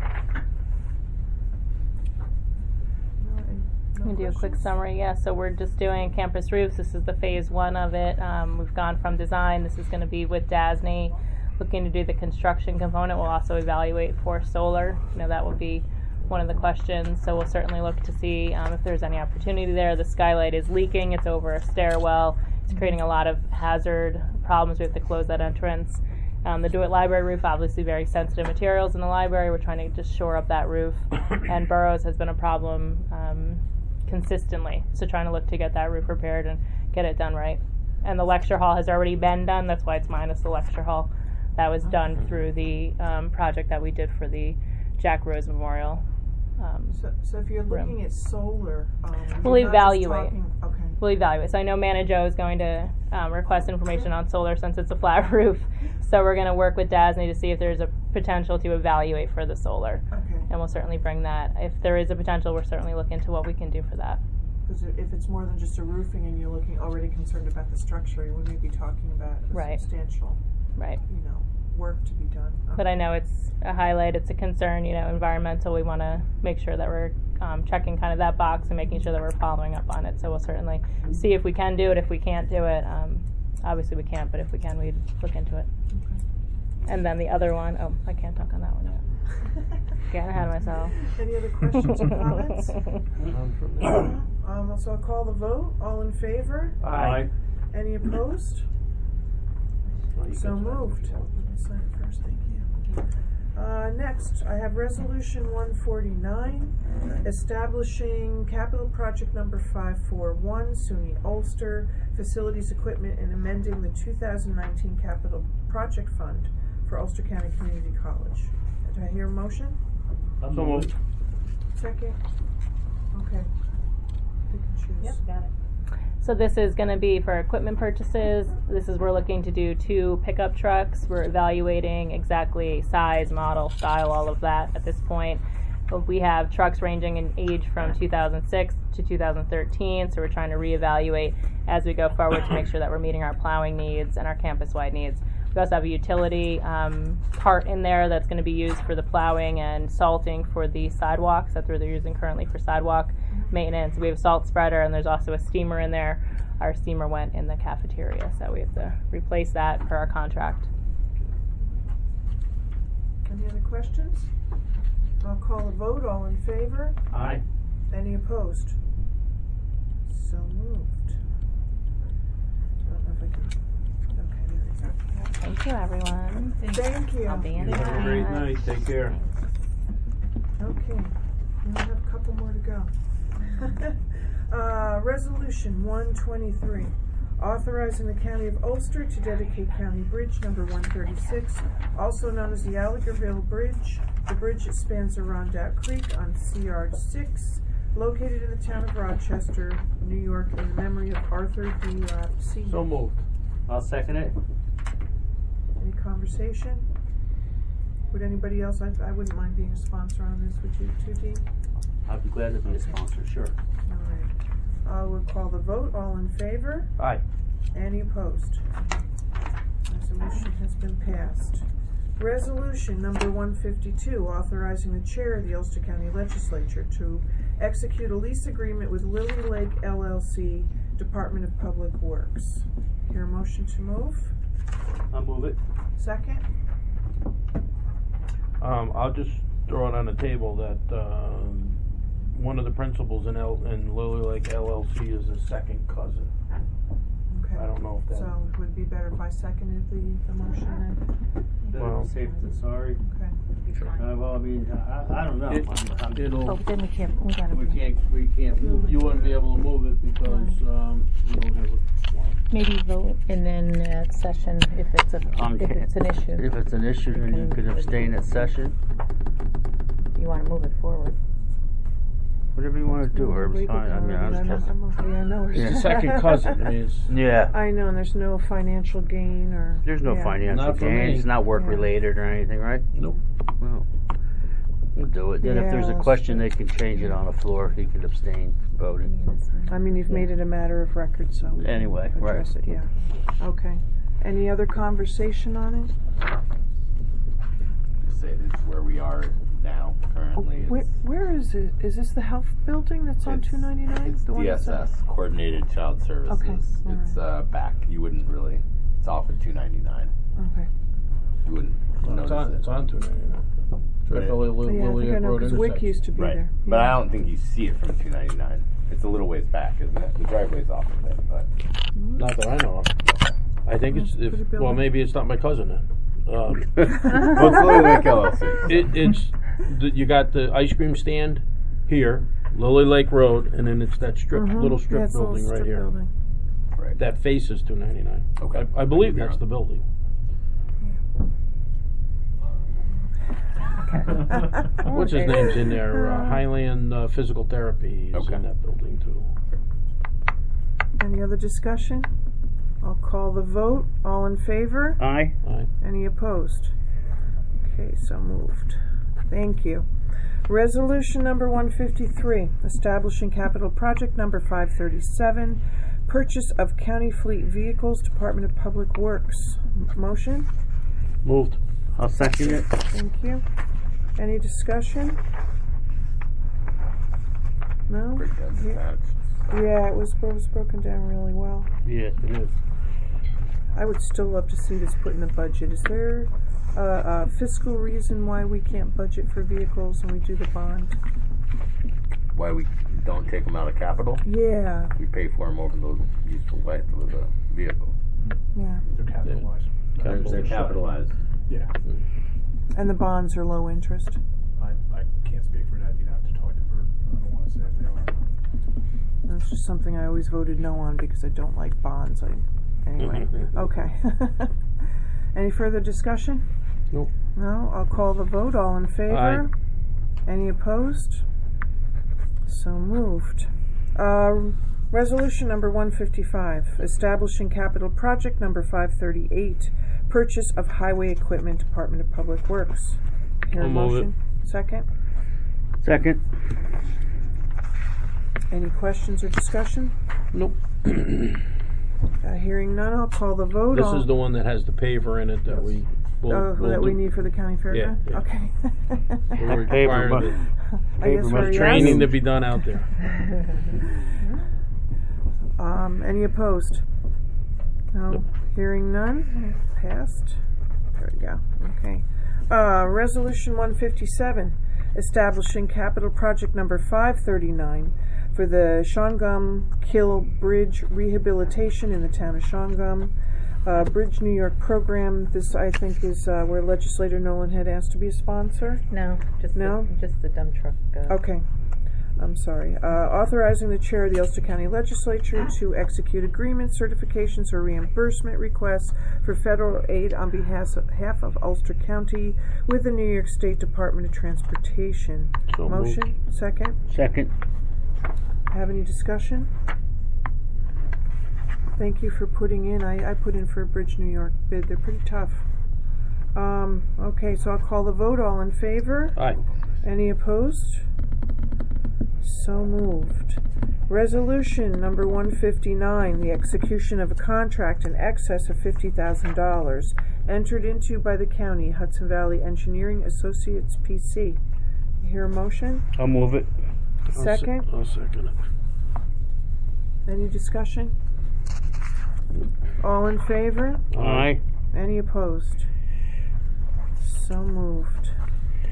[SPEAKER 1] No, and- no
[SPEAKER 16] I'm gonna do a quick
[SPEAKER 1] questions?
[SPEAKER 16] summary. Yeah, so we're just doing campus roofs. This is the phase one of it. Um, we've gone from design. This is going to be with D A S N Y, looking to do the construction component. We'll also evaluate for solar. You know, that will be one of the questions. So we'll certainly look to see um, if there's any opportunity there. The skylight is leaking. It's over a stairwell. It's creating a lot of hazard problems. We have to close that entrance. Um, the DeWitt Library roof, obviously very sensitive materials in the library. We're trying to just shore up that roof. And Burroughs has been a problem um, consistently. So trying to look to get that roof repaired and get it done right. And the lecture hall has already been done. That's why it's minus the lecture hall. That was done through the um, project that we did for the Jack Rose Memorial. Um,
[SPEAKER 1] So, so if you're
[SPEAKER 16] room.
[SPEAKER 1] looking at solar, um,
[SPEAKER 16] We'll
[SPEAKER 1] you're not just
[SPEAKER 16] evaluate.
[SPEAKER 1] talking- okay.
[SPEAKER 16] We'll evaluate. So I know Manajo is going to um, request information on solar since it's a flat roof. So we're going to work with D A S N Y to see if there's a potential to evaluate for the solar.
[SPEAKER 1] Okay.
[SPEAKER 16] And we'll certainly bring that. If there is a potential, we'll certainly look into what we can do for that.
[SPEAKER 1] Because if it's more than just a roofing and you're looking already concerned about the structure, we may be talking about a
[SPEAKER 16] Right.
[SPEAKER 1] substantial,
[SPEAKER 16] Right.
[SPEAKER 1] you know, work to be done.
[SPEAKER 16] But I know it's a highlight, it's a concern, you know, environmental. We want to make sure that we're um, checking kind of that box and making sure that we're following up on it. So we'll certainly see if we can do it. If we can't do it, um, obviously we can't, but if we can, we'd look into it.
[SPEAKER 1] Okay.
[SPEAKER 16] And then the other one, oh, I can't talk on that one yet. Getting ahead of myself.
[SPEAKER 1] Any other questions or comments?
[SPEAKER 12] None from me.
[SPEAKER 1] Um, so I'll call the vote. All in favor?
[SPEAKER 12] Aye.
[SPEAKER 1] Any opposed?
[SPEAKER 12] Well, you
[SPEAKER 1] So
[SPEAKER 12] can sign it.
[SPEAKER 1] moved. Let me sign it first, thank you. Uh, next, I have resolution one forty-nine, establishing capital project number five four one, SUNY Ulster, facilities, equipment, and amending the two thousand nineteen capital project fund for Ulster County Community College. Do I hear a motion?
[SPEAKER 12] So moved.
[SPEAKER 1] Second? Okay. Pick and choose.
[SPEAKER 14] Yep, got it.
[SPEAKER 16] So this is going to be for equipment purchases. This is, we're looking to do two pickup trucks. We're evaluating exactly size, model, style, all of that at this point. But we have trucks ranging in age from two thousand six to two thousand thirteen, so we're trying to reevaluate as we go forward to make sure that we're meeting our plowing needs and our campus-wide needs. We also have a utility um, part in there that's going to be used for the plowing and salting for the sidewalks. That's what they're using currently for sidewalk maintenance. We have a salt spreader, and there's also a steamer in there. Our steamer went in the cafeteria, so we have to replace that per our contract.
[SPEAKER 1] Any other questions? I'll call a vote. All in favor?
[SPEAKER 12] Aye.
[SPEAKER 1] Any opposed? So moved. I don't know if I can. Okay, there we go.
[SPEAKER 16] Thank you, everyone.
[SPEAKER 1] Thank you.
[SPEAKER 16] I'll be in
[SPEAKER 12] Have a great
[SPEAKER 16] touch.
[SPEAKER 12] night. Take care.
[SPEAKER 1] Okay, we have a couple more to go. uh, resolution one twenty-three, authorizing the County of Ulster to dedicate County Bridge number one thirty-six, also known as the Alligerville Bridge. The bridge spans the Rondout Creek on C R six, located in the town of Rochester, New York, in the memory of Arthur D. Lapp Senior
[SPEAKER 12] So moved.
[SPEAKER 3] I'll second it.
[SPEAKER 1] Any conversation? Would anybody else? I, I wouldn't mind being a sponsor on this. Would you, too, Dee?
[SPEAKER 3] I'd be glad to be a sponsor, sure.
[SPEAKER 1] All right. I will call the vote. All in favor?
[SPEAKER 3] Aye.
[SPEAKER 1] Any opposed? Resolution has been passed. Resolution number one fifty-two, authorizing the chair of the Ulster County Legislature to execute a lease agreement with Lily Lake L L C, Department of Public Works. Hear a motion to move?
[SPEAKER 3] I'll move it.
[SPEAKER 1] Second?
[SPEAKER 12] Um, I'll just throw it on the table that, uh, one of the principals in L, in Lily Lake L L C is a second cousin.
[SPEAKER 1] Okay.
[SPEAKER 12] I don't know if that.
[SPEAKER 1] So would it be better if I seconded the, the motion then?
[SPEAKER 3] Better
[SPEAKER 12] Well-
[SPEAKER 3] be safe than sorry.
[SPEAKER 1] Okay.
[SPEAKER 3] Uh, well, I mean, I, I don't know.
[SPEAKER 12] It-
[SPEAKER 3] I'm- I'm-
[SPEAKER 12] it'll-
[SPEAKER 14] Oh, then we can't, we gotta.
[SPEAKER 12] We can't, we can't move, you wouldn't be able to move it because, um, you don't have a.
[SPEAKER 14] Maybe vote and then at session if it's a,
[SPEAKER 3] on
[SPEAKER 14] if
[SPEAKER 3] ca-
[SPEAKER 14] it's an issue.
[SPEAKER 3] If it's an issue, then you can abstain at session.
[SPEAKER 14] You wanna move it forward.
[SPEAKER 3] Whatever you want to do, Herb, it's
[SPEAKER 1] Legal
[SPEAKER 3] fine. I mean, I was
[SPEAKER 1] I'm,
[SPEAKER 3] just.
[SPEAKER 1] I'm okay, I know.
[SPEAKER 3] Yeah.
[SPEAKER 12] It's a second cousin, I mean, it's.
[SPEAKER 3] Yeah.
[SPEAKER 1] I know, and there's no financial gain or.
[SPEAKER 3] There's no
[SPEAKER 1] yeah.
[SPEAKER 3] financial
[SPEAKER 12] Not for
[SPEAKER 3] gain.
[SPEAKER 12] me.
[SPEAKER 3] It's not work
[SPEAKER 1] Yeah.
[SPEAKER 3] related or anything, right?
[SPEAKER 12] Nope.
[SPEAKER 3] Well, we'll do it. Then if there's
[SPEAKER 1] Yeah,
[SPEAKER 3] a
[SPEAKER 1] that's
[SPEAKER 3] question,
[SPEAKER 1] true.
[SPEAKER 3] they can change it on the floor. He can abstain voting.
[SPEAKER 1] I mean, you've made it a matter of record, so. we can
[SPEAKER 3] Anyway, right.
[SPEAKER 1] address it, yeah. Okay. Any other conversation on it?
[SPEAKER 6] Just say this is where we are now currently.
[SPEAKER 1] Where,
[SPEAKER 6] It's
[SPEAKER 1] where is it? Is this the health building that's on
[SPEAKER 6] It's-
[SPEAKER 1] two ninety-nine? The one
[SPEAKER 6] D
[SPEAKER 1] that's
[SPEAKER 6] S S,
[SPEAKER 1] on-
[SPEAKER 6] Coordinated Child Services.
[SPEAKER 1] Okay, all
[SPEAKER 6] It's uh, back. You wouldn't really. It's off at two ninety-nine.
[SPEAKER 1] Okay.
[SPEAKER 6] You wouldn't
[SPEAKER 12] Well,
[SPEAKER 6] notice
[SPEAKER 12] it's on,
[SPEAKER 6] it.
[SPEAKER 12] it's on two ninety-nine. It's right
[SPEAKER 6] But it-
[SPEAKER 12] below Lily
[SPEAKER 1] Yeah, I think I
[SPEAKER 12] Lily
[SPEAKER 1] know,
[SPEAKER 12] Road
[SPEAKER 1] 'cause Wick
[SPEAKER 12] intersection.
[SPEAKER 1] used to be
[SPEAKER 6] Right,
[SPEAKER 1] there.
[SPEAKER 6] but
[SPEAKER 1] Yeah.
[SPEAKER 6] I don't think you see it from two ninety-nine. It's a little ways back, isn't it? The driveway's off of it, but
[SPEAKER 12] Not that I know of. I think it's, if,
[SPEAKER 1] Pretty
[SPEAKER 12] well,
[SPEAKER 1] building.
[SPEAKER 12] maybe it's not my cousin then. Um,
[SPEAKER 6] well, it's Lily Lake L L C.
[SPEAKER 12] it, it's, the, you got the ice cream stand here, Lily Lake Road, and then it's that strip,
[SPEAKER 1] Mhm.
[SPEAKER 12] little
[SPEAKER 1] Yeah,
[SPEAKER 12] strip
[SPEAKER 1] it's a little
[SPEAKER 12] building right
[SPEAKER 1] strip
[SPEAKER 12] here.
[SPEAKER 1] building.
[SPEAKER 6] Right.
[SPEAKER 12] That faces two ninety-nine.
[SPEAKER 6] Okay.
[SPEAKER 12] I, I believe
[SPEAKER 6] could be
[SPEAKER 12] that's
[SPEAKER 6] wrong.
[SPEAKER 12] the building. What's his name's in there? Uh, Highland uh, Physical Therapy is
[SPEAKER 6] Okay.
[SPEAKER 12] in that building too.
[SPEAKER 1] Any other discussion? I'll call the vote. All in favor?
[SPEAKER 3] Aye.
[SPEAKER 12] Aye.
[SPEAKER 1] Any opposed? Okay, so moved. Thank you. Resolution number one fifty-three, establishing capital project number five thirty-seven, purchase of county fleet vehicles, Department of Public Works. M- Motion?
[SPEAKER 12] Moved.
[SPEAKER 3] I'll second it.
[SPEAKER 1] Thank you. Any discussion? No?
[SPEAKER 6] Pretty good
[SPEAKER 1] Yeah.
[SPEAKER 6] match.
[SPEAKER 1] Yeah, it was, it was broken down really well.
[SPEAKER 3] Yes, it is.
[SPEAKER 1] I would still love to see this put in the budget. Is there a, a fiscal reason why we can't budget for vehicles and we do the bond?
[SPEAKER 6] Why we don't take them out of capital?
[SPEAKER 1] Yeah,
[SPEAKER 6] We pay for them over the useful life of the vehicle.
[SPEAKER 1] yeah.
[SPEAKER 13] They're capitalized.
[SPEAKER 6] They're, they're capitalized.
[SPEAKER 13] Yeah.
[SPEAKER 1] And the bonds are low interest.
[SPEAKER 13] I, I can't speak for that. You'd have to talk to Bert. I don't want to say if they are or not.
[SPEAKER 1] That's just something I always voted no on because I don't like bonds. I, anyway, okay. Any further discussion?
[SPEAKER 12] Nope.
[SPEAKER 1] No, I'll call the vote. All in favor?
[SPEAKER 12] Aye.
[SPEAKER 1] Any opposed? So moved. Uh, resolution number one fifty-five, establishing capital project number five thirty-eight, purchase of highway equipment, Department of Public Works. Hear a
[SPEAKER 12] I'll move
[SPEAKER 1] motion? Second?
[SPEAKER 3] Second.
[SPEAKER 1] Any questions or discussion?
[SPEAKER 12] Nope.
[SPEAKER 1] Uh, hearing none, I'll call the vote.
[SPEAKER 12] This
[SPEAKER 1] All-
[SPEAKER 12] is the one that has the paver in it that we will,
[SPEAKER 1] Oh,
[SPEAKER 12] will
[SPEAKER 1] that we
[SPEAKER 12] do.
[SPEAKER 1] need for the county fairground?
[SPEAKER 12] Yeah, yeah.
[SPEAKER 1] Okay.
[SPEAKER 12] We'll
[SPEAKER 3] That paver
[SPEAKER 12] require
[SPEAKER 3] must-
[SPEAKER 12] the
[SPEAKER 1] I guess
[SPEAKER 3] paper
[SPEAKER 1] we're
[SPEAKER 3] must
[SPEAKER 1] yes.
[SPEAKER 12] training to be done out there.
[SPEAKER 1] Um, any opposed? No.
[SPEAKER 12] Nope.
[SPEAKER 1] Hearing none. Passed. There we go. Okay. Uh, resolution one fifty-seven, establishing capital project number five thirty-nine for the Shawangum Kill Bridge rehabilitation in the town of Shawangum. Uh, Bridge New York program. This, I think, is uh, where legislator Nolan had asked to be a sponsor.
[SPEAKER 14] No, just
[SPEAKER 1] No?
[SPEAKER 14] the, just the dump truck. Uh,
[SPEAKER 1] Okay. I'm sorry. Uh, authorizing the chair of the Ulster County Legislature to execute agreements, certifications, or reimbursement requests for federal aid on behalf of, half of Ulster County with the New York State Department of Transportation.
[SPEAKER 12] So
[SPEAKER 1] Motion? Second?
[SPEAKER 3] Second.
[SPEAKER 1] Have any discussion? Thank you for putting in. I, I put in for a Bridge New York bid. They're pretty tough. Um, okay, so I'll call the vote. All in favor?
[SPEAKER 12] Aye.
[SPEAKER 1] Any opposed? So moved. Resolution number one fifty-nine, the execution of a contract in excess of fifty thousand dollars entered into by the county, Hudson Valley Engineering Associates P C. You hear a motion?
[SPEAKER 3] I'll move it.
[SPEAKER 12] I'll se-
[SPEAKER 1] Second?
[SPEAKER 12] I'll second it.
[SPEAKER 1] Any discussion? All in favor?
[SPEAKER 3] Aye.
[SPEAKER 1] Any opposed? So moved.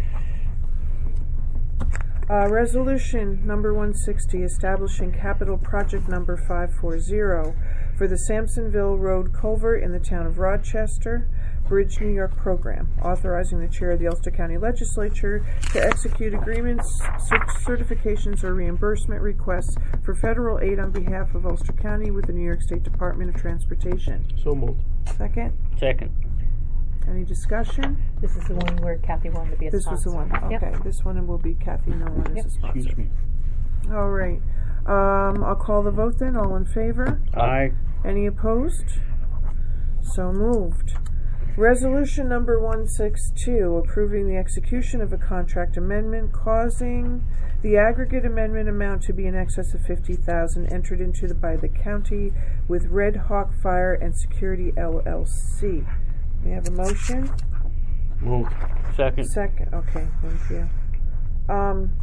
[SPEAKER 1] Uh, resolution number one sixty, establishing capital project number five forty for the Sampsonville Road Culvert in the town of Rochester, Bridge New York program, authorizing the chair of the Ulster County Legislature to execute agreements, cert- certifications, or reimbursement requests for federal aid on behalf of Ulster County with the New York State Department of Transportation.
[SPEAKER 12] So moved.
[SPEAKER 1] Second?
[SPEAKER 3] Second.
[SPEAKER 1] Any discussion?
[SPEAKER 14] This is the one where Kathy wanted to be a
[SPEAKER 1] This
[SPEAKER 14] sponsor.
[SPEAKER 1] was the one.
[SPEAKER 14] Yep.
[SPEAKER 1] Okay, this one will be Kathy Nolan
[SPEAKER 14] Yep.
[SPEAKER 1] as a sponsor.
[SPEAKER 3] Excuse me.
[SPEAKER 1] All right. Um, I'll call the vote then. All in favor?
[SPEAKER 3] Aye.
[SPEAKER 1] Any opposed? So moved. Resolution number one sixty-two, approving the execution of a contract amendment causing the aggregate amendment amount to be in excess of fifty thousand dollars entered into the, by the county with Red Hawk Fire and Security L L C. May I have a motion?
[SPEAKER 3] Moved. Second.
[SPEAKER 1] Second. Okay, thank you. Um,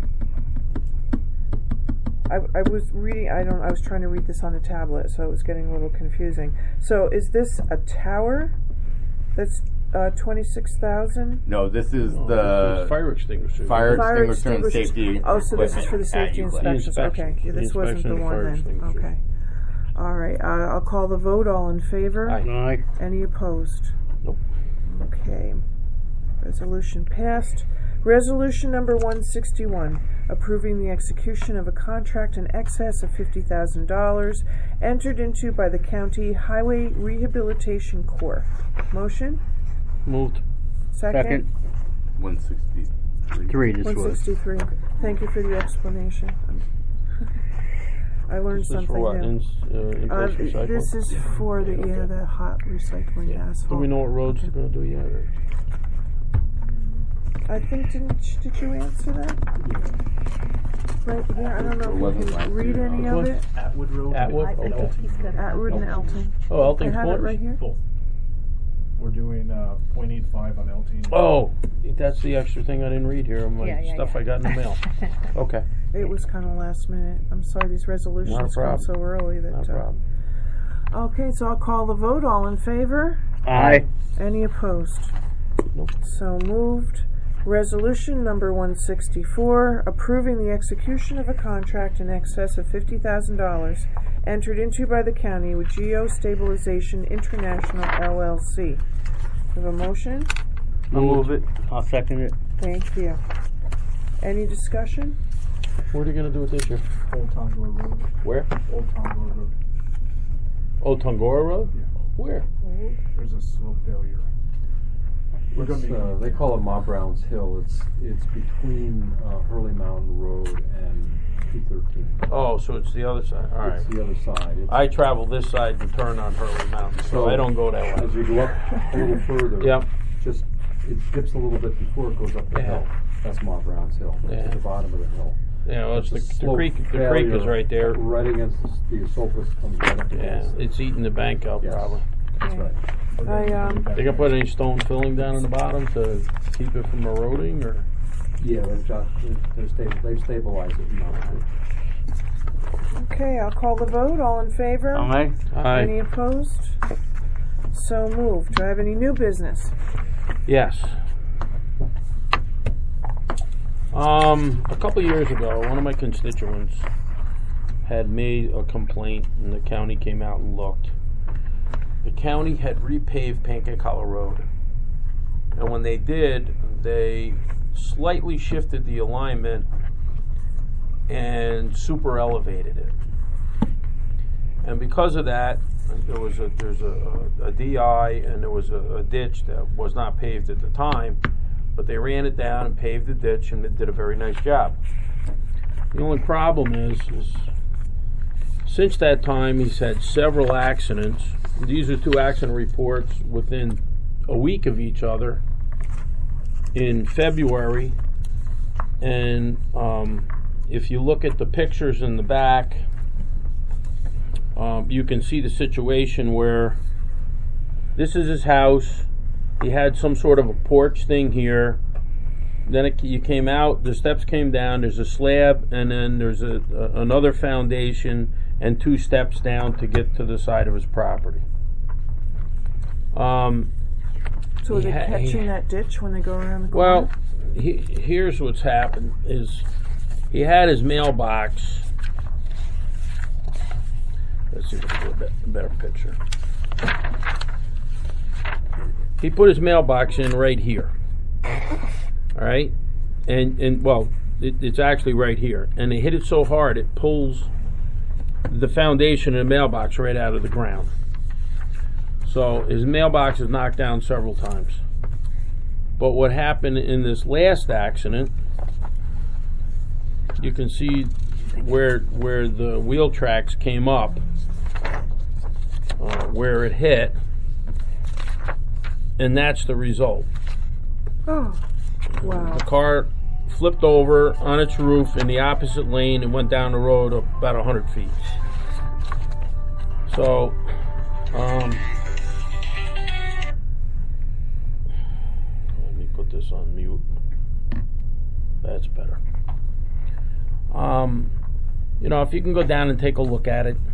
[SPEAKER 1] I, I was reading. I don't. I was trying to read this on a tablet, so it was getting a little confusing. So, is this a tower? That's uh, twenty-six thousand.
[SPEAKER 6] No, this is
[SPEAKER 12] No,
[SPEAKER 6] the
[SPEAKER 12] this is fire extinguisher.
[SPEAKER 6] Fire,
[SPEAKER 1] Fire
[SPEAKER 6] extinguisher and
[SPEAKER 1] extinguishers.
[SPEAKER 6] safety.
[SPEAKER 1] Oh, so this is for the
[SPEAKER 6] equipment
[SPEAKER 1] safety
[SPEAKER 6] at Euclid.
[SPEAKER 1] inspections. Okay,
[SPEAKER 12] inspections.
[SPEAKER 1] yeah, this
[SPEAKER 12] The
[SPEAKER 1] wasn't the
[SPEAKER 12] inspection of
[SPEAKER 1] one
[SPEAKER 12] fire
[SPEAKER 1] then.
[SPEAKER 12] extinguishers.
[SPEAKER 1] Okay. All right. Uh, I'll call the vote. All in favor?
[SPEAKER 12] Aye.
[SPEAKER 3] Aye.
[SPEAKER 1] Any opposed?
[SPEAKER 12] Nope.
[SPEAKER 1] Okay. Resolution passed. Resolution number one sixty-one, approving the execution of a contract in excess of fifty thousand dollars entered into by the County Highway Rehabilitation Corps. Motion?
[SPEAKER 12] Moved.
[SPEAKER 1] Second?
[SPEAKER 3] Second.
[SPEAKER 6] one sixty-three.
[SPEAKER 3] Three this
[SPEAKER 1] one
[SPEAKER 3] was.
[SPEAKER 1] sixty-three. Thank you for the explanation. I learned
[SPEAKER 12] This is
[SPEAKER 1] something
[SPEAKER 12] for what?
[SPEAKER 1] new.
[SPEAKER 12] In, uh, in
[SPEAKER 1] Uh,
[SPEAKER 12] place recycling?
[SPEAKER 1] this is for the yeah the hot recycling asphalt.
[SPEAKER 12] Do we know what roads they're going to do yet? Or?
[SPEAKER 1] I think didn't sh- did you answer that? Right here, I don't know if
[SPEAKER 6] Wasn't
[SPEAKER 1] you
[SPEAKER 6] last
[SPEAKER 1] can read
[SPEAKER 6] year.
[SPEAKER 1] any
[SPEAKER 12] Which
[SPEAKER 1] of
[SPEAKER 12] one?
[SPEAKER 1] it.
[SPEAKER 13] Atwood Road.
[SPEAKER 12] Atwood?
[SPEAKER 14] I, I
[SPEAKER 12] Okay.
[SPEAKER 14] think he's got it.
[SPEAKER 1] Atwood and Elton.
[SPEAKER 12] Oh,
[SPEAKER 1] I
[SPEAKER 12] Elton's
[SPEAKER 1] have it
[SPEAKER 12] Corners?
[SPEAKER 1] right here.
[SPEAKER 13] Both. We're doing uh, point eight five on L T.
[SPEAKER 12] Oh, that's the extra thing I didn't read here. My
[SPEAKER 14] Yeah, yeah,
[SPEAKER 12] stuff
[SPEAKER 14] yeah.
[SPEAKER 12] I got in the mail. Okay.
[SPEAKER 1] It was kind of last minute. I'm sorry these resolutions come
[SPEAKER 12] problem.
[SPEAKER 1] so early that.
[SPEAKER 12] Not a
[SPEAKER 1] uh,
[SPEAKER 12] problem.
[SPEAKER 1] Okay, so I'll call the vote. All in favor?
[SPEAKER 3] Aye.
[SPEAKER 1] Any opposed?
[SPEAKER 12] Nope.
[SPEAKER 1] So moved. Resolution number one sixty-four, approving the execution of a contract in excess of fifty thousand dollars entered into by the county with Geostabilization International L L C. Have a motion?
[SPEAKER 3] I'll move it. I'll second it.
[SPEAKER 1] Thank you. Any discussion?
[SPEAKER 12] What are they going to do with this year?
[SPEAKER 13] Old Tongor Road.
[SPEAKER 12] Where?
[SPEAKER 13] Old Tongor Road.
[SPEAKER 12] Oh, Tongora Road?
[SPEAKER 13] Yeah.
[SPEAKER 12] Where?
[SPEAKER 13] There's a slope failure. We're
[SPEAKER 7] It's,
[SPEAKER 13] gonna be.
[SPEAKER 7] uh, they call it Ma Brown's Hill. It's it's between uh, Hurley Mountain Road and two thirteen.
[SPEAKER 12] Oh, so it's the other side. All right.
[SPEAKER 7] It's the other side. It's,
[SPEAKER 12] I travel this side and turn on Hurley Mountain, so,
[SPEAKER 7] So,
[SPEAKER 12] I don't go that
[SPEAKER 7] as
[SPEAKER 12] way.
[SPEAKER 7] you go up a little further,
[SPEAKER 12] Yep.
[SPEAKER 7] just it dips a little bit before it goes up the
[SPEAKER 12] Yeah.
[SPEAKER 7] hill. That's Ma Brown's Hill. It's
[SPEAKER 12] Yeah.
[SPEAKER 7] at the bottom of the hill.
[SPEAKER 12] Yeah, well, it's the,
[SPEAKER 7] a
[SPEAKER 12] the
[SPEAKER 7] slope
[SPEAKER 12] creek. The
[SPEAKER 7] failure
[SPEAKER 12] creek is right there.
[SPEAKER 7] Right against the, the Esopus comes right up
[SPEAKER 12] Yeah,
[SPEAKER 7] against.
[SPEAKER 12] it's eating the bank out
[SPEAKER 7] Yes.
[SPEAKER 12] probably.
[SPEAKER 7] That's right.
[SPEAKER 1] I, um,
[SPEAKER 12] They gonna put any stone filling down in the bottom to keep it from eroding, or?
[SPEAKER 7] Yeah, they've got they're, they're stable, they've stabilized it now.
[SPEAKER 1] Okay, I'll call the vote. All in favor?
[SPEAKER 3] Aye.
[SPEAKER 1] Any
[SPEAKER 12] Aye.
[SPEAKER 1] opposed? So moved. Do I have any new business?
[SPEAKER 12] Yes. Um, a couple years ago, one of my constituents had made a complaint, and the county came out and looked. The county had repaved Pancake Hollow Road, and when they did, they slightly shifted the alignment and super elevated it. And because of that, there was a there's a, a D I and there was a, a ditch that was not paved at the time, but they ran it down and paved the ditch, and it did a very nice job. The only problem is, is since that time he's had several accidents. These are two accident reports within a week of each other in February, and um, if you look at the pictures in the back, um, you can see the situation where this is his house. He had some sort of a porch thing here. Then it, you came out, the steps came down, there's a slab, and then there's a, a, another foundation and two steps down to get to the side of his property. Um,
[SPEAKER 1] So are
[SPEAKER 12] he
[SPEAKER 1] they
[SPEAKER 12] ha-
[SPEAKER 1] catching
[SPEAKER 12] he-
[SPEAKER 1] that ditch when they go around the corner?
[SPEAKER 12] Well, he, here's what's happened is he had his mailbox. Let's see if we can get a, bit, a better picture. He put his mailbox in right here. All right, and and well, it, it's actually right here, and they hit it so hard it pulls the foundation of the mailbox right out of the ground. So his mailbox is knocked down several times. But what happened in this last accident, you can see where where the wheel tracks came up, uh, where it hit, and that's the result.
[SPEAKER 1] Oh, wow.
[SPEAKER 12] The car flipped over on its roof in the opposite lane and went down the road about one hundred feet. So, um, let me put this on mute. That's better. Um, you know, if you can go down and take a look at it,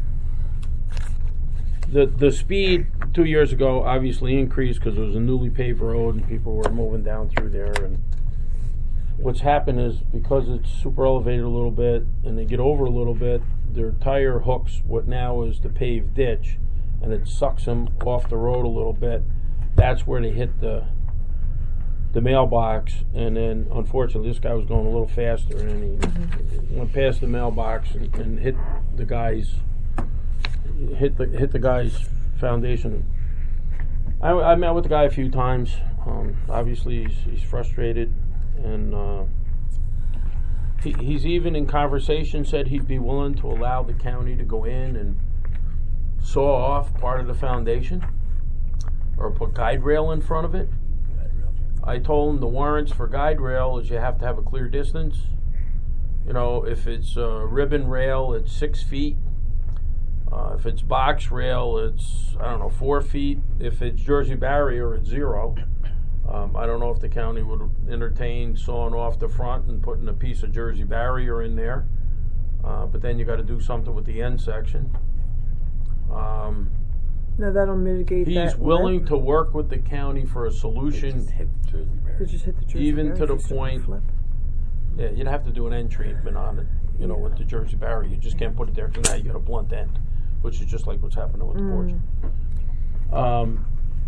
[SPEAKER 12] the the speed two years ago obviously increased because it was a newly paved road and people were moving down through there. And what's happened is because it's super elevated a little bit and they get over a little bit, their tire hooks what now is the paved ditch, and it sucks them off the road a little bit. That's where they hit the the mailbox, and then unfortunately this guy was going a little faster, and he mm-hmm. went past the mailbox and, and hit the guy's hit the hit the guy's foundation. I, I met with the guy a few times. Um, obviously, he's, he's frustrated, and uh, he, he's even in conversation said he'd be willing to allow the county to go in and saw off part of the foundation or put guide rail in front of it. I told him the warrants for guide rail is you have to have a clear distance. You know, if it's uh, ribbon rail, it's six feet. Uh, if it's box rail, it's, I don't know, four feet. If it's Jersey barrier, it's zero. Um, I don't know if the county would entertain sawing off the front and putting a piece of Jersey barrier in there. Uh, but then you got to do something with the end section. Um,
[SPEAKER 1] no, that'll mitigate
[SPEAKER 12] he's
[SPEAKER 1] that.
[SPEAKER 12] He's willing lip. to work with the county for a solution.
[SPEAKER 6] Just hit the Jersey barrier.
[SPEAKER 1] Just hit the Jersey
[SPEAKER 12] even
[SPEAKER 1] barrier
[SPEAKER 12] to the point.
[SPEAKER 1] Flip.
[SPEAKER 12] Yeah, you'd have to do an end treatment on it, you know, with the Jersey barrier. You just can't put it there because now you got a blunt end, which is just like what's happening with mm. the porch. Um,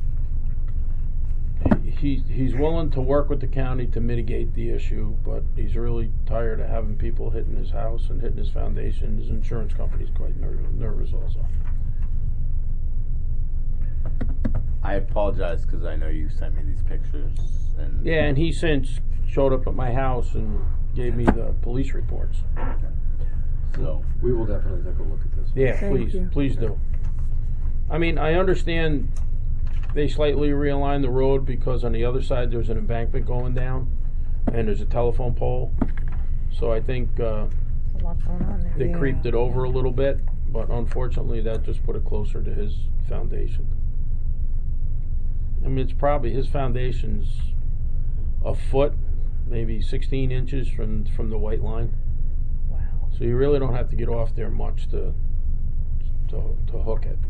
[SPEAKER 12] he he's willing to work with the county to mitigate the issue, but he's really tired of having people hitting his house and hitting his foundation. His insurance company's quite ner- nervous also.
[SPEAKER 6] I apologize because I know you sent me these pictures. And
[SPEAKER 12] yeah, and he since showed up at my house and gave me the police reports.
[SPEAKER 6] So
[SPEAKER 7] we will definitely take a look at this.
[SPEAKER 12] Yeah,
[SPEAKER 1] Thank
[SPEAKER 12] please,
[SPEAKER 1] you.
[SPEAKER 12] please do. I mean, I understand they slightly realigned the road because on the other side there's an embankment going down and there's a telephone pole. So I think uh,
[SPEAKER 14] a lot going on there.
[SPEAKER 12] they
[SPEAKER 14] yeah.
[SPEAKER 12] creeped it over a little bit, but unfortunately that just put it closer to his foundation. I mean, it's probably his foundation's a foot, maybe sixteen inches from from the white line.
[SPEAKER 14] Wow.
[SPEAKER 12] So you really don't have to get off there much to to, to hook it.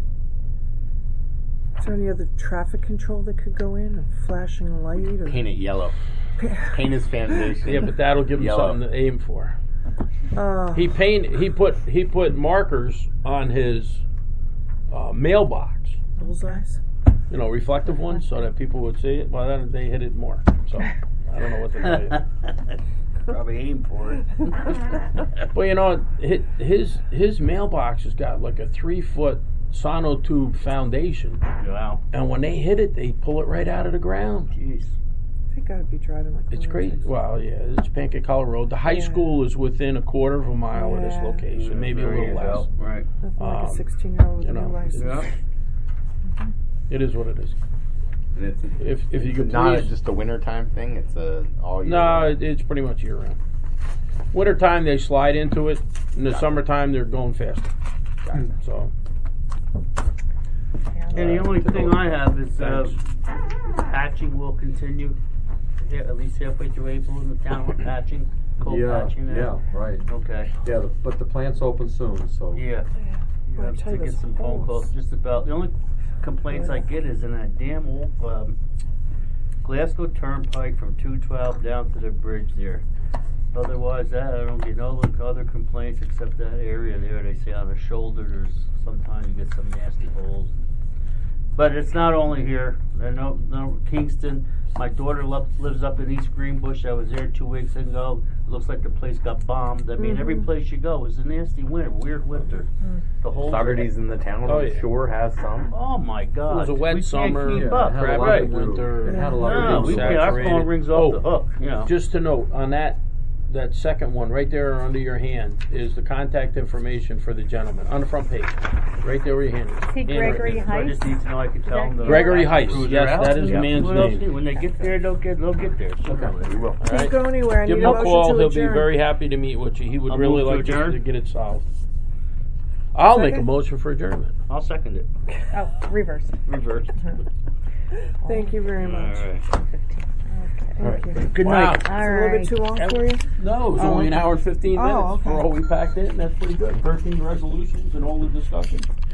[SPEAKER 1] Is there any other traffic control that could go in? A flashing light? Or
[SPEAKER 6] paint it yellow. Paint his foundation.
[SPEAKER 12] Yeah, but that'll give him
[SPEAKER 6] yellow.
[SPEAKER 12] something to aim for.
[SPEAKER 1] Uh,
[SPEAKER 12] He paint. He put he put markers on his uh, mailbox.
[SPEAKER 1] Bullseyes?
[SPEAKER 12] You know, reflective ones, so that people would see it. Well, then they hit it more. So I don't know what to tell you.
[SPEAKER 3] Probably aim for it.
[SPEAKER 12] Well, you know, his his mailbox has got like a three foot sonotube foundation.
[SPEAKER 3] Wow.
[SPEAKER 12] And when they hit it, they pull it right out of the ground.
[SPEAKER 3] Jeez.
[SPEAKER 1] They gotta be driving like
[SPEAKER 12] It's crazy.
[SPEAKER 1] lunatics.
[SPEAKER 12] Well, yeah, it's Pancake Hollow Road. The high
[SPEAKER 1] Yeah.
[SPEAKER 12] school is within a quarter of a mile of this
[SPEAKER 1] Yeah.
[SPEAKER 12] location, maybe a
[SPEAKER 3] There
[SPEAKER 12] little
[SPEAKER 3] you
[SPEAKER 12] less.
[SPEAKER 3] go. Right.
[SPEAKER 1] Nothing like
[SPEAKER 12] Um,
[SPEAKER 1] a sixteen-year-old with
[SPEAKER 12] you
[SPEAKER 1] a
[SPEAKER 12] know,
[SPEAKER 1] new license.
[SPEAKER 3] Yeah.
[SPEAKER 12] It is what it is.
[SPEAKER 6] And it's,
[SPEAKER 12] If if you
[SPEAKER 6] it's
[SPEAKER 12] could
[SPEAKER 6] not
[SPEAKER 12] please,
[SPEAKER 6] just a wintertime thing, it's a all year
[SPEAKER 12] no,
[SPEAKER 6] round.
[SPEAKER 12] it, it's pretty much year round. Wintertime they slide into it. In the
[SPEAKER 6] Got it.
[SPEAKER 12] summertime they're going faster.
[SPEAKER 6] Got it.
[SPEAKER 12] So.
[SPEAKER 3] And the only thing I have is uh,
[SPEAKER 12] Thanks.
[SPEAKER 3] patching will continue yeah, at least halfway through April in the town. We're patching, cold
[SPEAKER 7] yeah,
[SPEAKER 3] patching.
[SPEAKER 7] yeah,
[SPEAKER 3] now.
[SPEAKER 7] right.
[SPEAKER 3] Okay.
[SPEAKER 7] Yeah, the, but the plant's open soon, so.
[SPEAKER 3] Yeah. You
[SPEAKER 1] Well, I
[SPEAKER 3] have
[SPEAKER 1] tell
[SPEAKER 3] to
[SPEAKER 1] you,
[SPEAKER 3] get
[SPEAKER 1] those
[SPEAKER 3] some phone
[SPEAKER 1] holes.
[SPEAKER 3] calls just about. The only complaints I get is in that damn old um, Glasgow Turnpike from two twelve down to the bridge there. Otherwise, that I don't get no other complaints except that area there. They say on the shoulder, there's sometimes you get some nasty holes. But it's not only here. I know, no, Kingston. My daughter lo- lives up in East Greenbush. I was there two weeks ago. It looks like the place got bombed. I mean,
[SPEAKER 6] Mhm.
[SPEAKER 3] every place you go is a nasty winter, weird winter.
[SPEAKER 6] Mm.
[SPEAKER 3] The whole
[SPEAKER 6] Saugerties in the town,
[SPEAKER 3] Oh,
[SPEAKER 6] I'm
[SPEAKER 3] yeah.
[SPEAKER 6] sure, has some.
[SPEAKER 3] Oh my God!
[SPEAKER 12] It was a wet
[SPEAKER 3] we
[SPEAKER 12] summer,
[SPEAKER 3] Can't keep
[SPEAKER 12] yeah,
[SPEAKER 3] up.
[SPEAKER 12] it had a lot
[SPEAKER 3] Right.
[SPEAKER 12] of winter.
[SPEAKER 3] It had a lot no, of we can't. Our phone rings off the hook. You know.
[SPEAKER 12] Just to note on that, that second one right there under your hand is the contact information for the gentleman on the front page, right there where your hand is.
[SPEAKER 16] Is he
[SPEAKER 12] Handwritten.
[SPEAKER 16] Gregory
[SPEAKER 3] I just need to know I can tell them.
[SPEAKER 12] Gregory Heiss. Yes, that is the man's
[SPEAKER 3] What else
[SPEAKER 12] name.
[SPEAKER 3] do- When they get there, they'll get they'll get there. Okay,
[SPEAKER 6] we will.
[SPEAKER 12] All
[SPEAKER 1] Don't
[SPEAKER 12] right.
[SPEAKER 1] go anywhere. I
[SPEAKER 12] Give
[SPEAKER 1] need
[SPEAKER 12] him
[SPEAKER 1] a
[SPEAKER 12] a
[SPEAKER 1] motion
[SPEAKER 12] call.
[SPEAKER 1] to
[SPEAKER 12] He'll
[SPEAKER 1] adjourn.
[SPEAKER 12] be very happy to meet with you. He would
[SPEAKER 3] I'll
[SPEAKER 12] really
[SPEAKER 3] move to
[SPEAKER 12] like to,
[SPEAKER 3] adjourn.
[SPEAKER 12] to get it solved. I'll make a
[SPEAKER 1] Second?
[SPEAKER 12] motion for adjournment.
[SPEAKER 3] I'll second it.
[SPEAKER 14] Oh, reverse.
[SPEAKER 3] Reverse.
[SPEAKER 1] Thank you very
[SPEAKER 3] All
[SPEAKER 1] much.
[SPEAKER 3] right.
[SPEAKER 1] Thank you.
[SPEAKER 12] Good
[SPEAKER 1] Wow.
[SPEAKER 12] night.
[SPEAKER 1] Is it a little bit too long for you?
[SPEAKER 12] No, it was
[SPEAKER 1] Oh,
[SPEAKER 12] only an
[SPEAKER 1] okay.
[SPEAKER 12] hour and fifteen
[SPEAKER 1] Oh,
[SPEAKER 12] minutes
[SPEAKER 1] okay.
[SPEAKER 12] for all we packed in. That's pretty good. thirteen resolutions and all the discussion.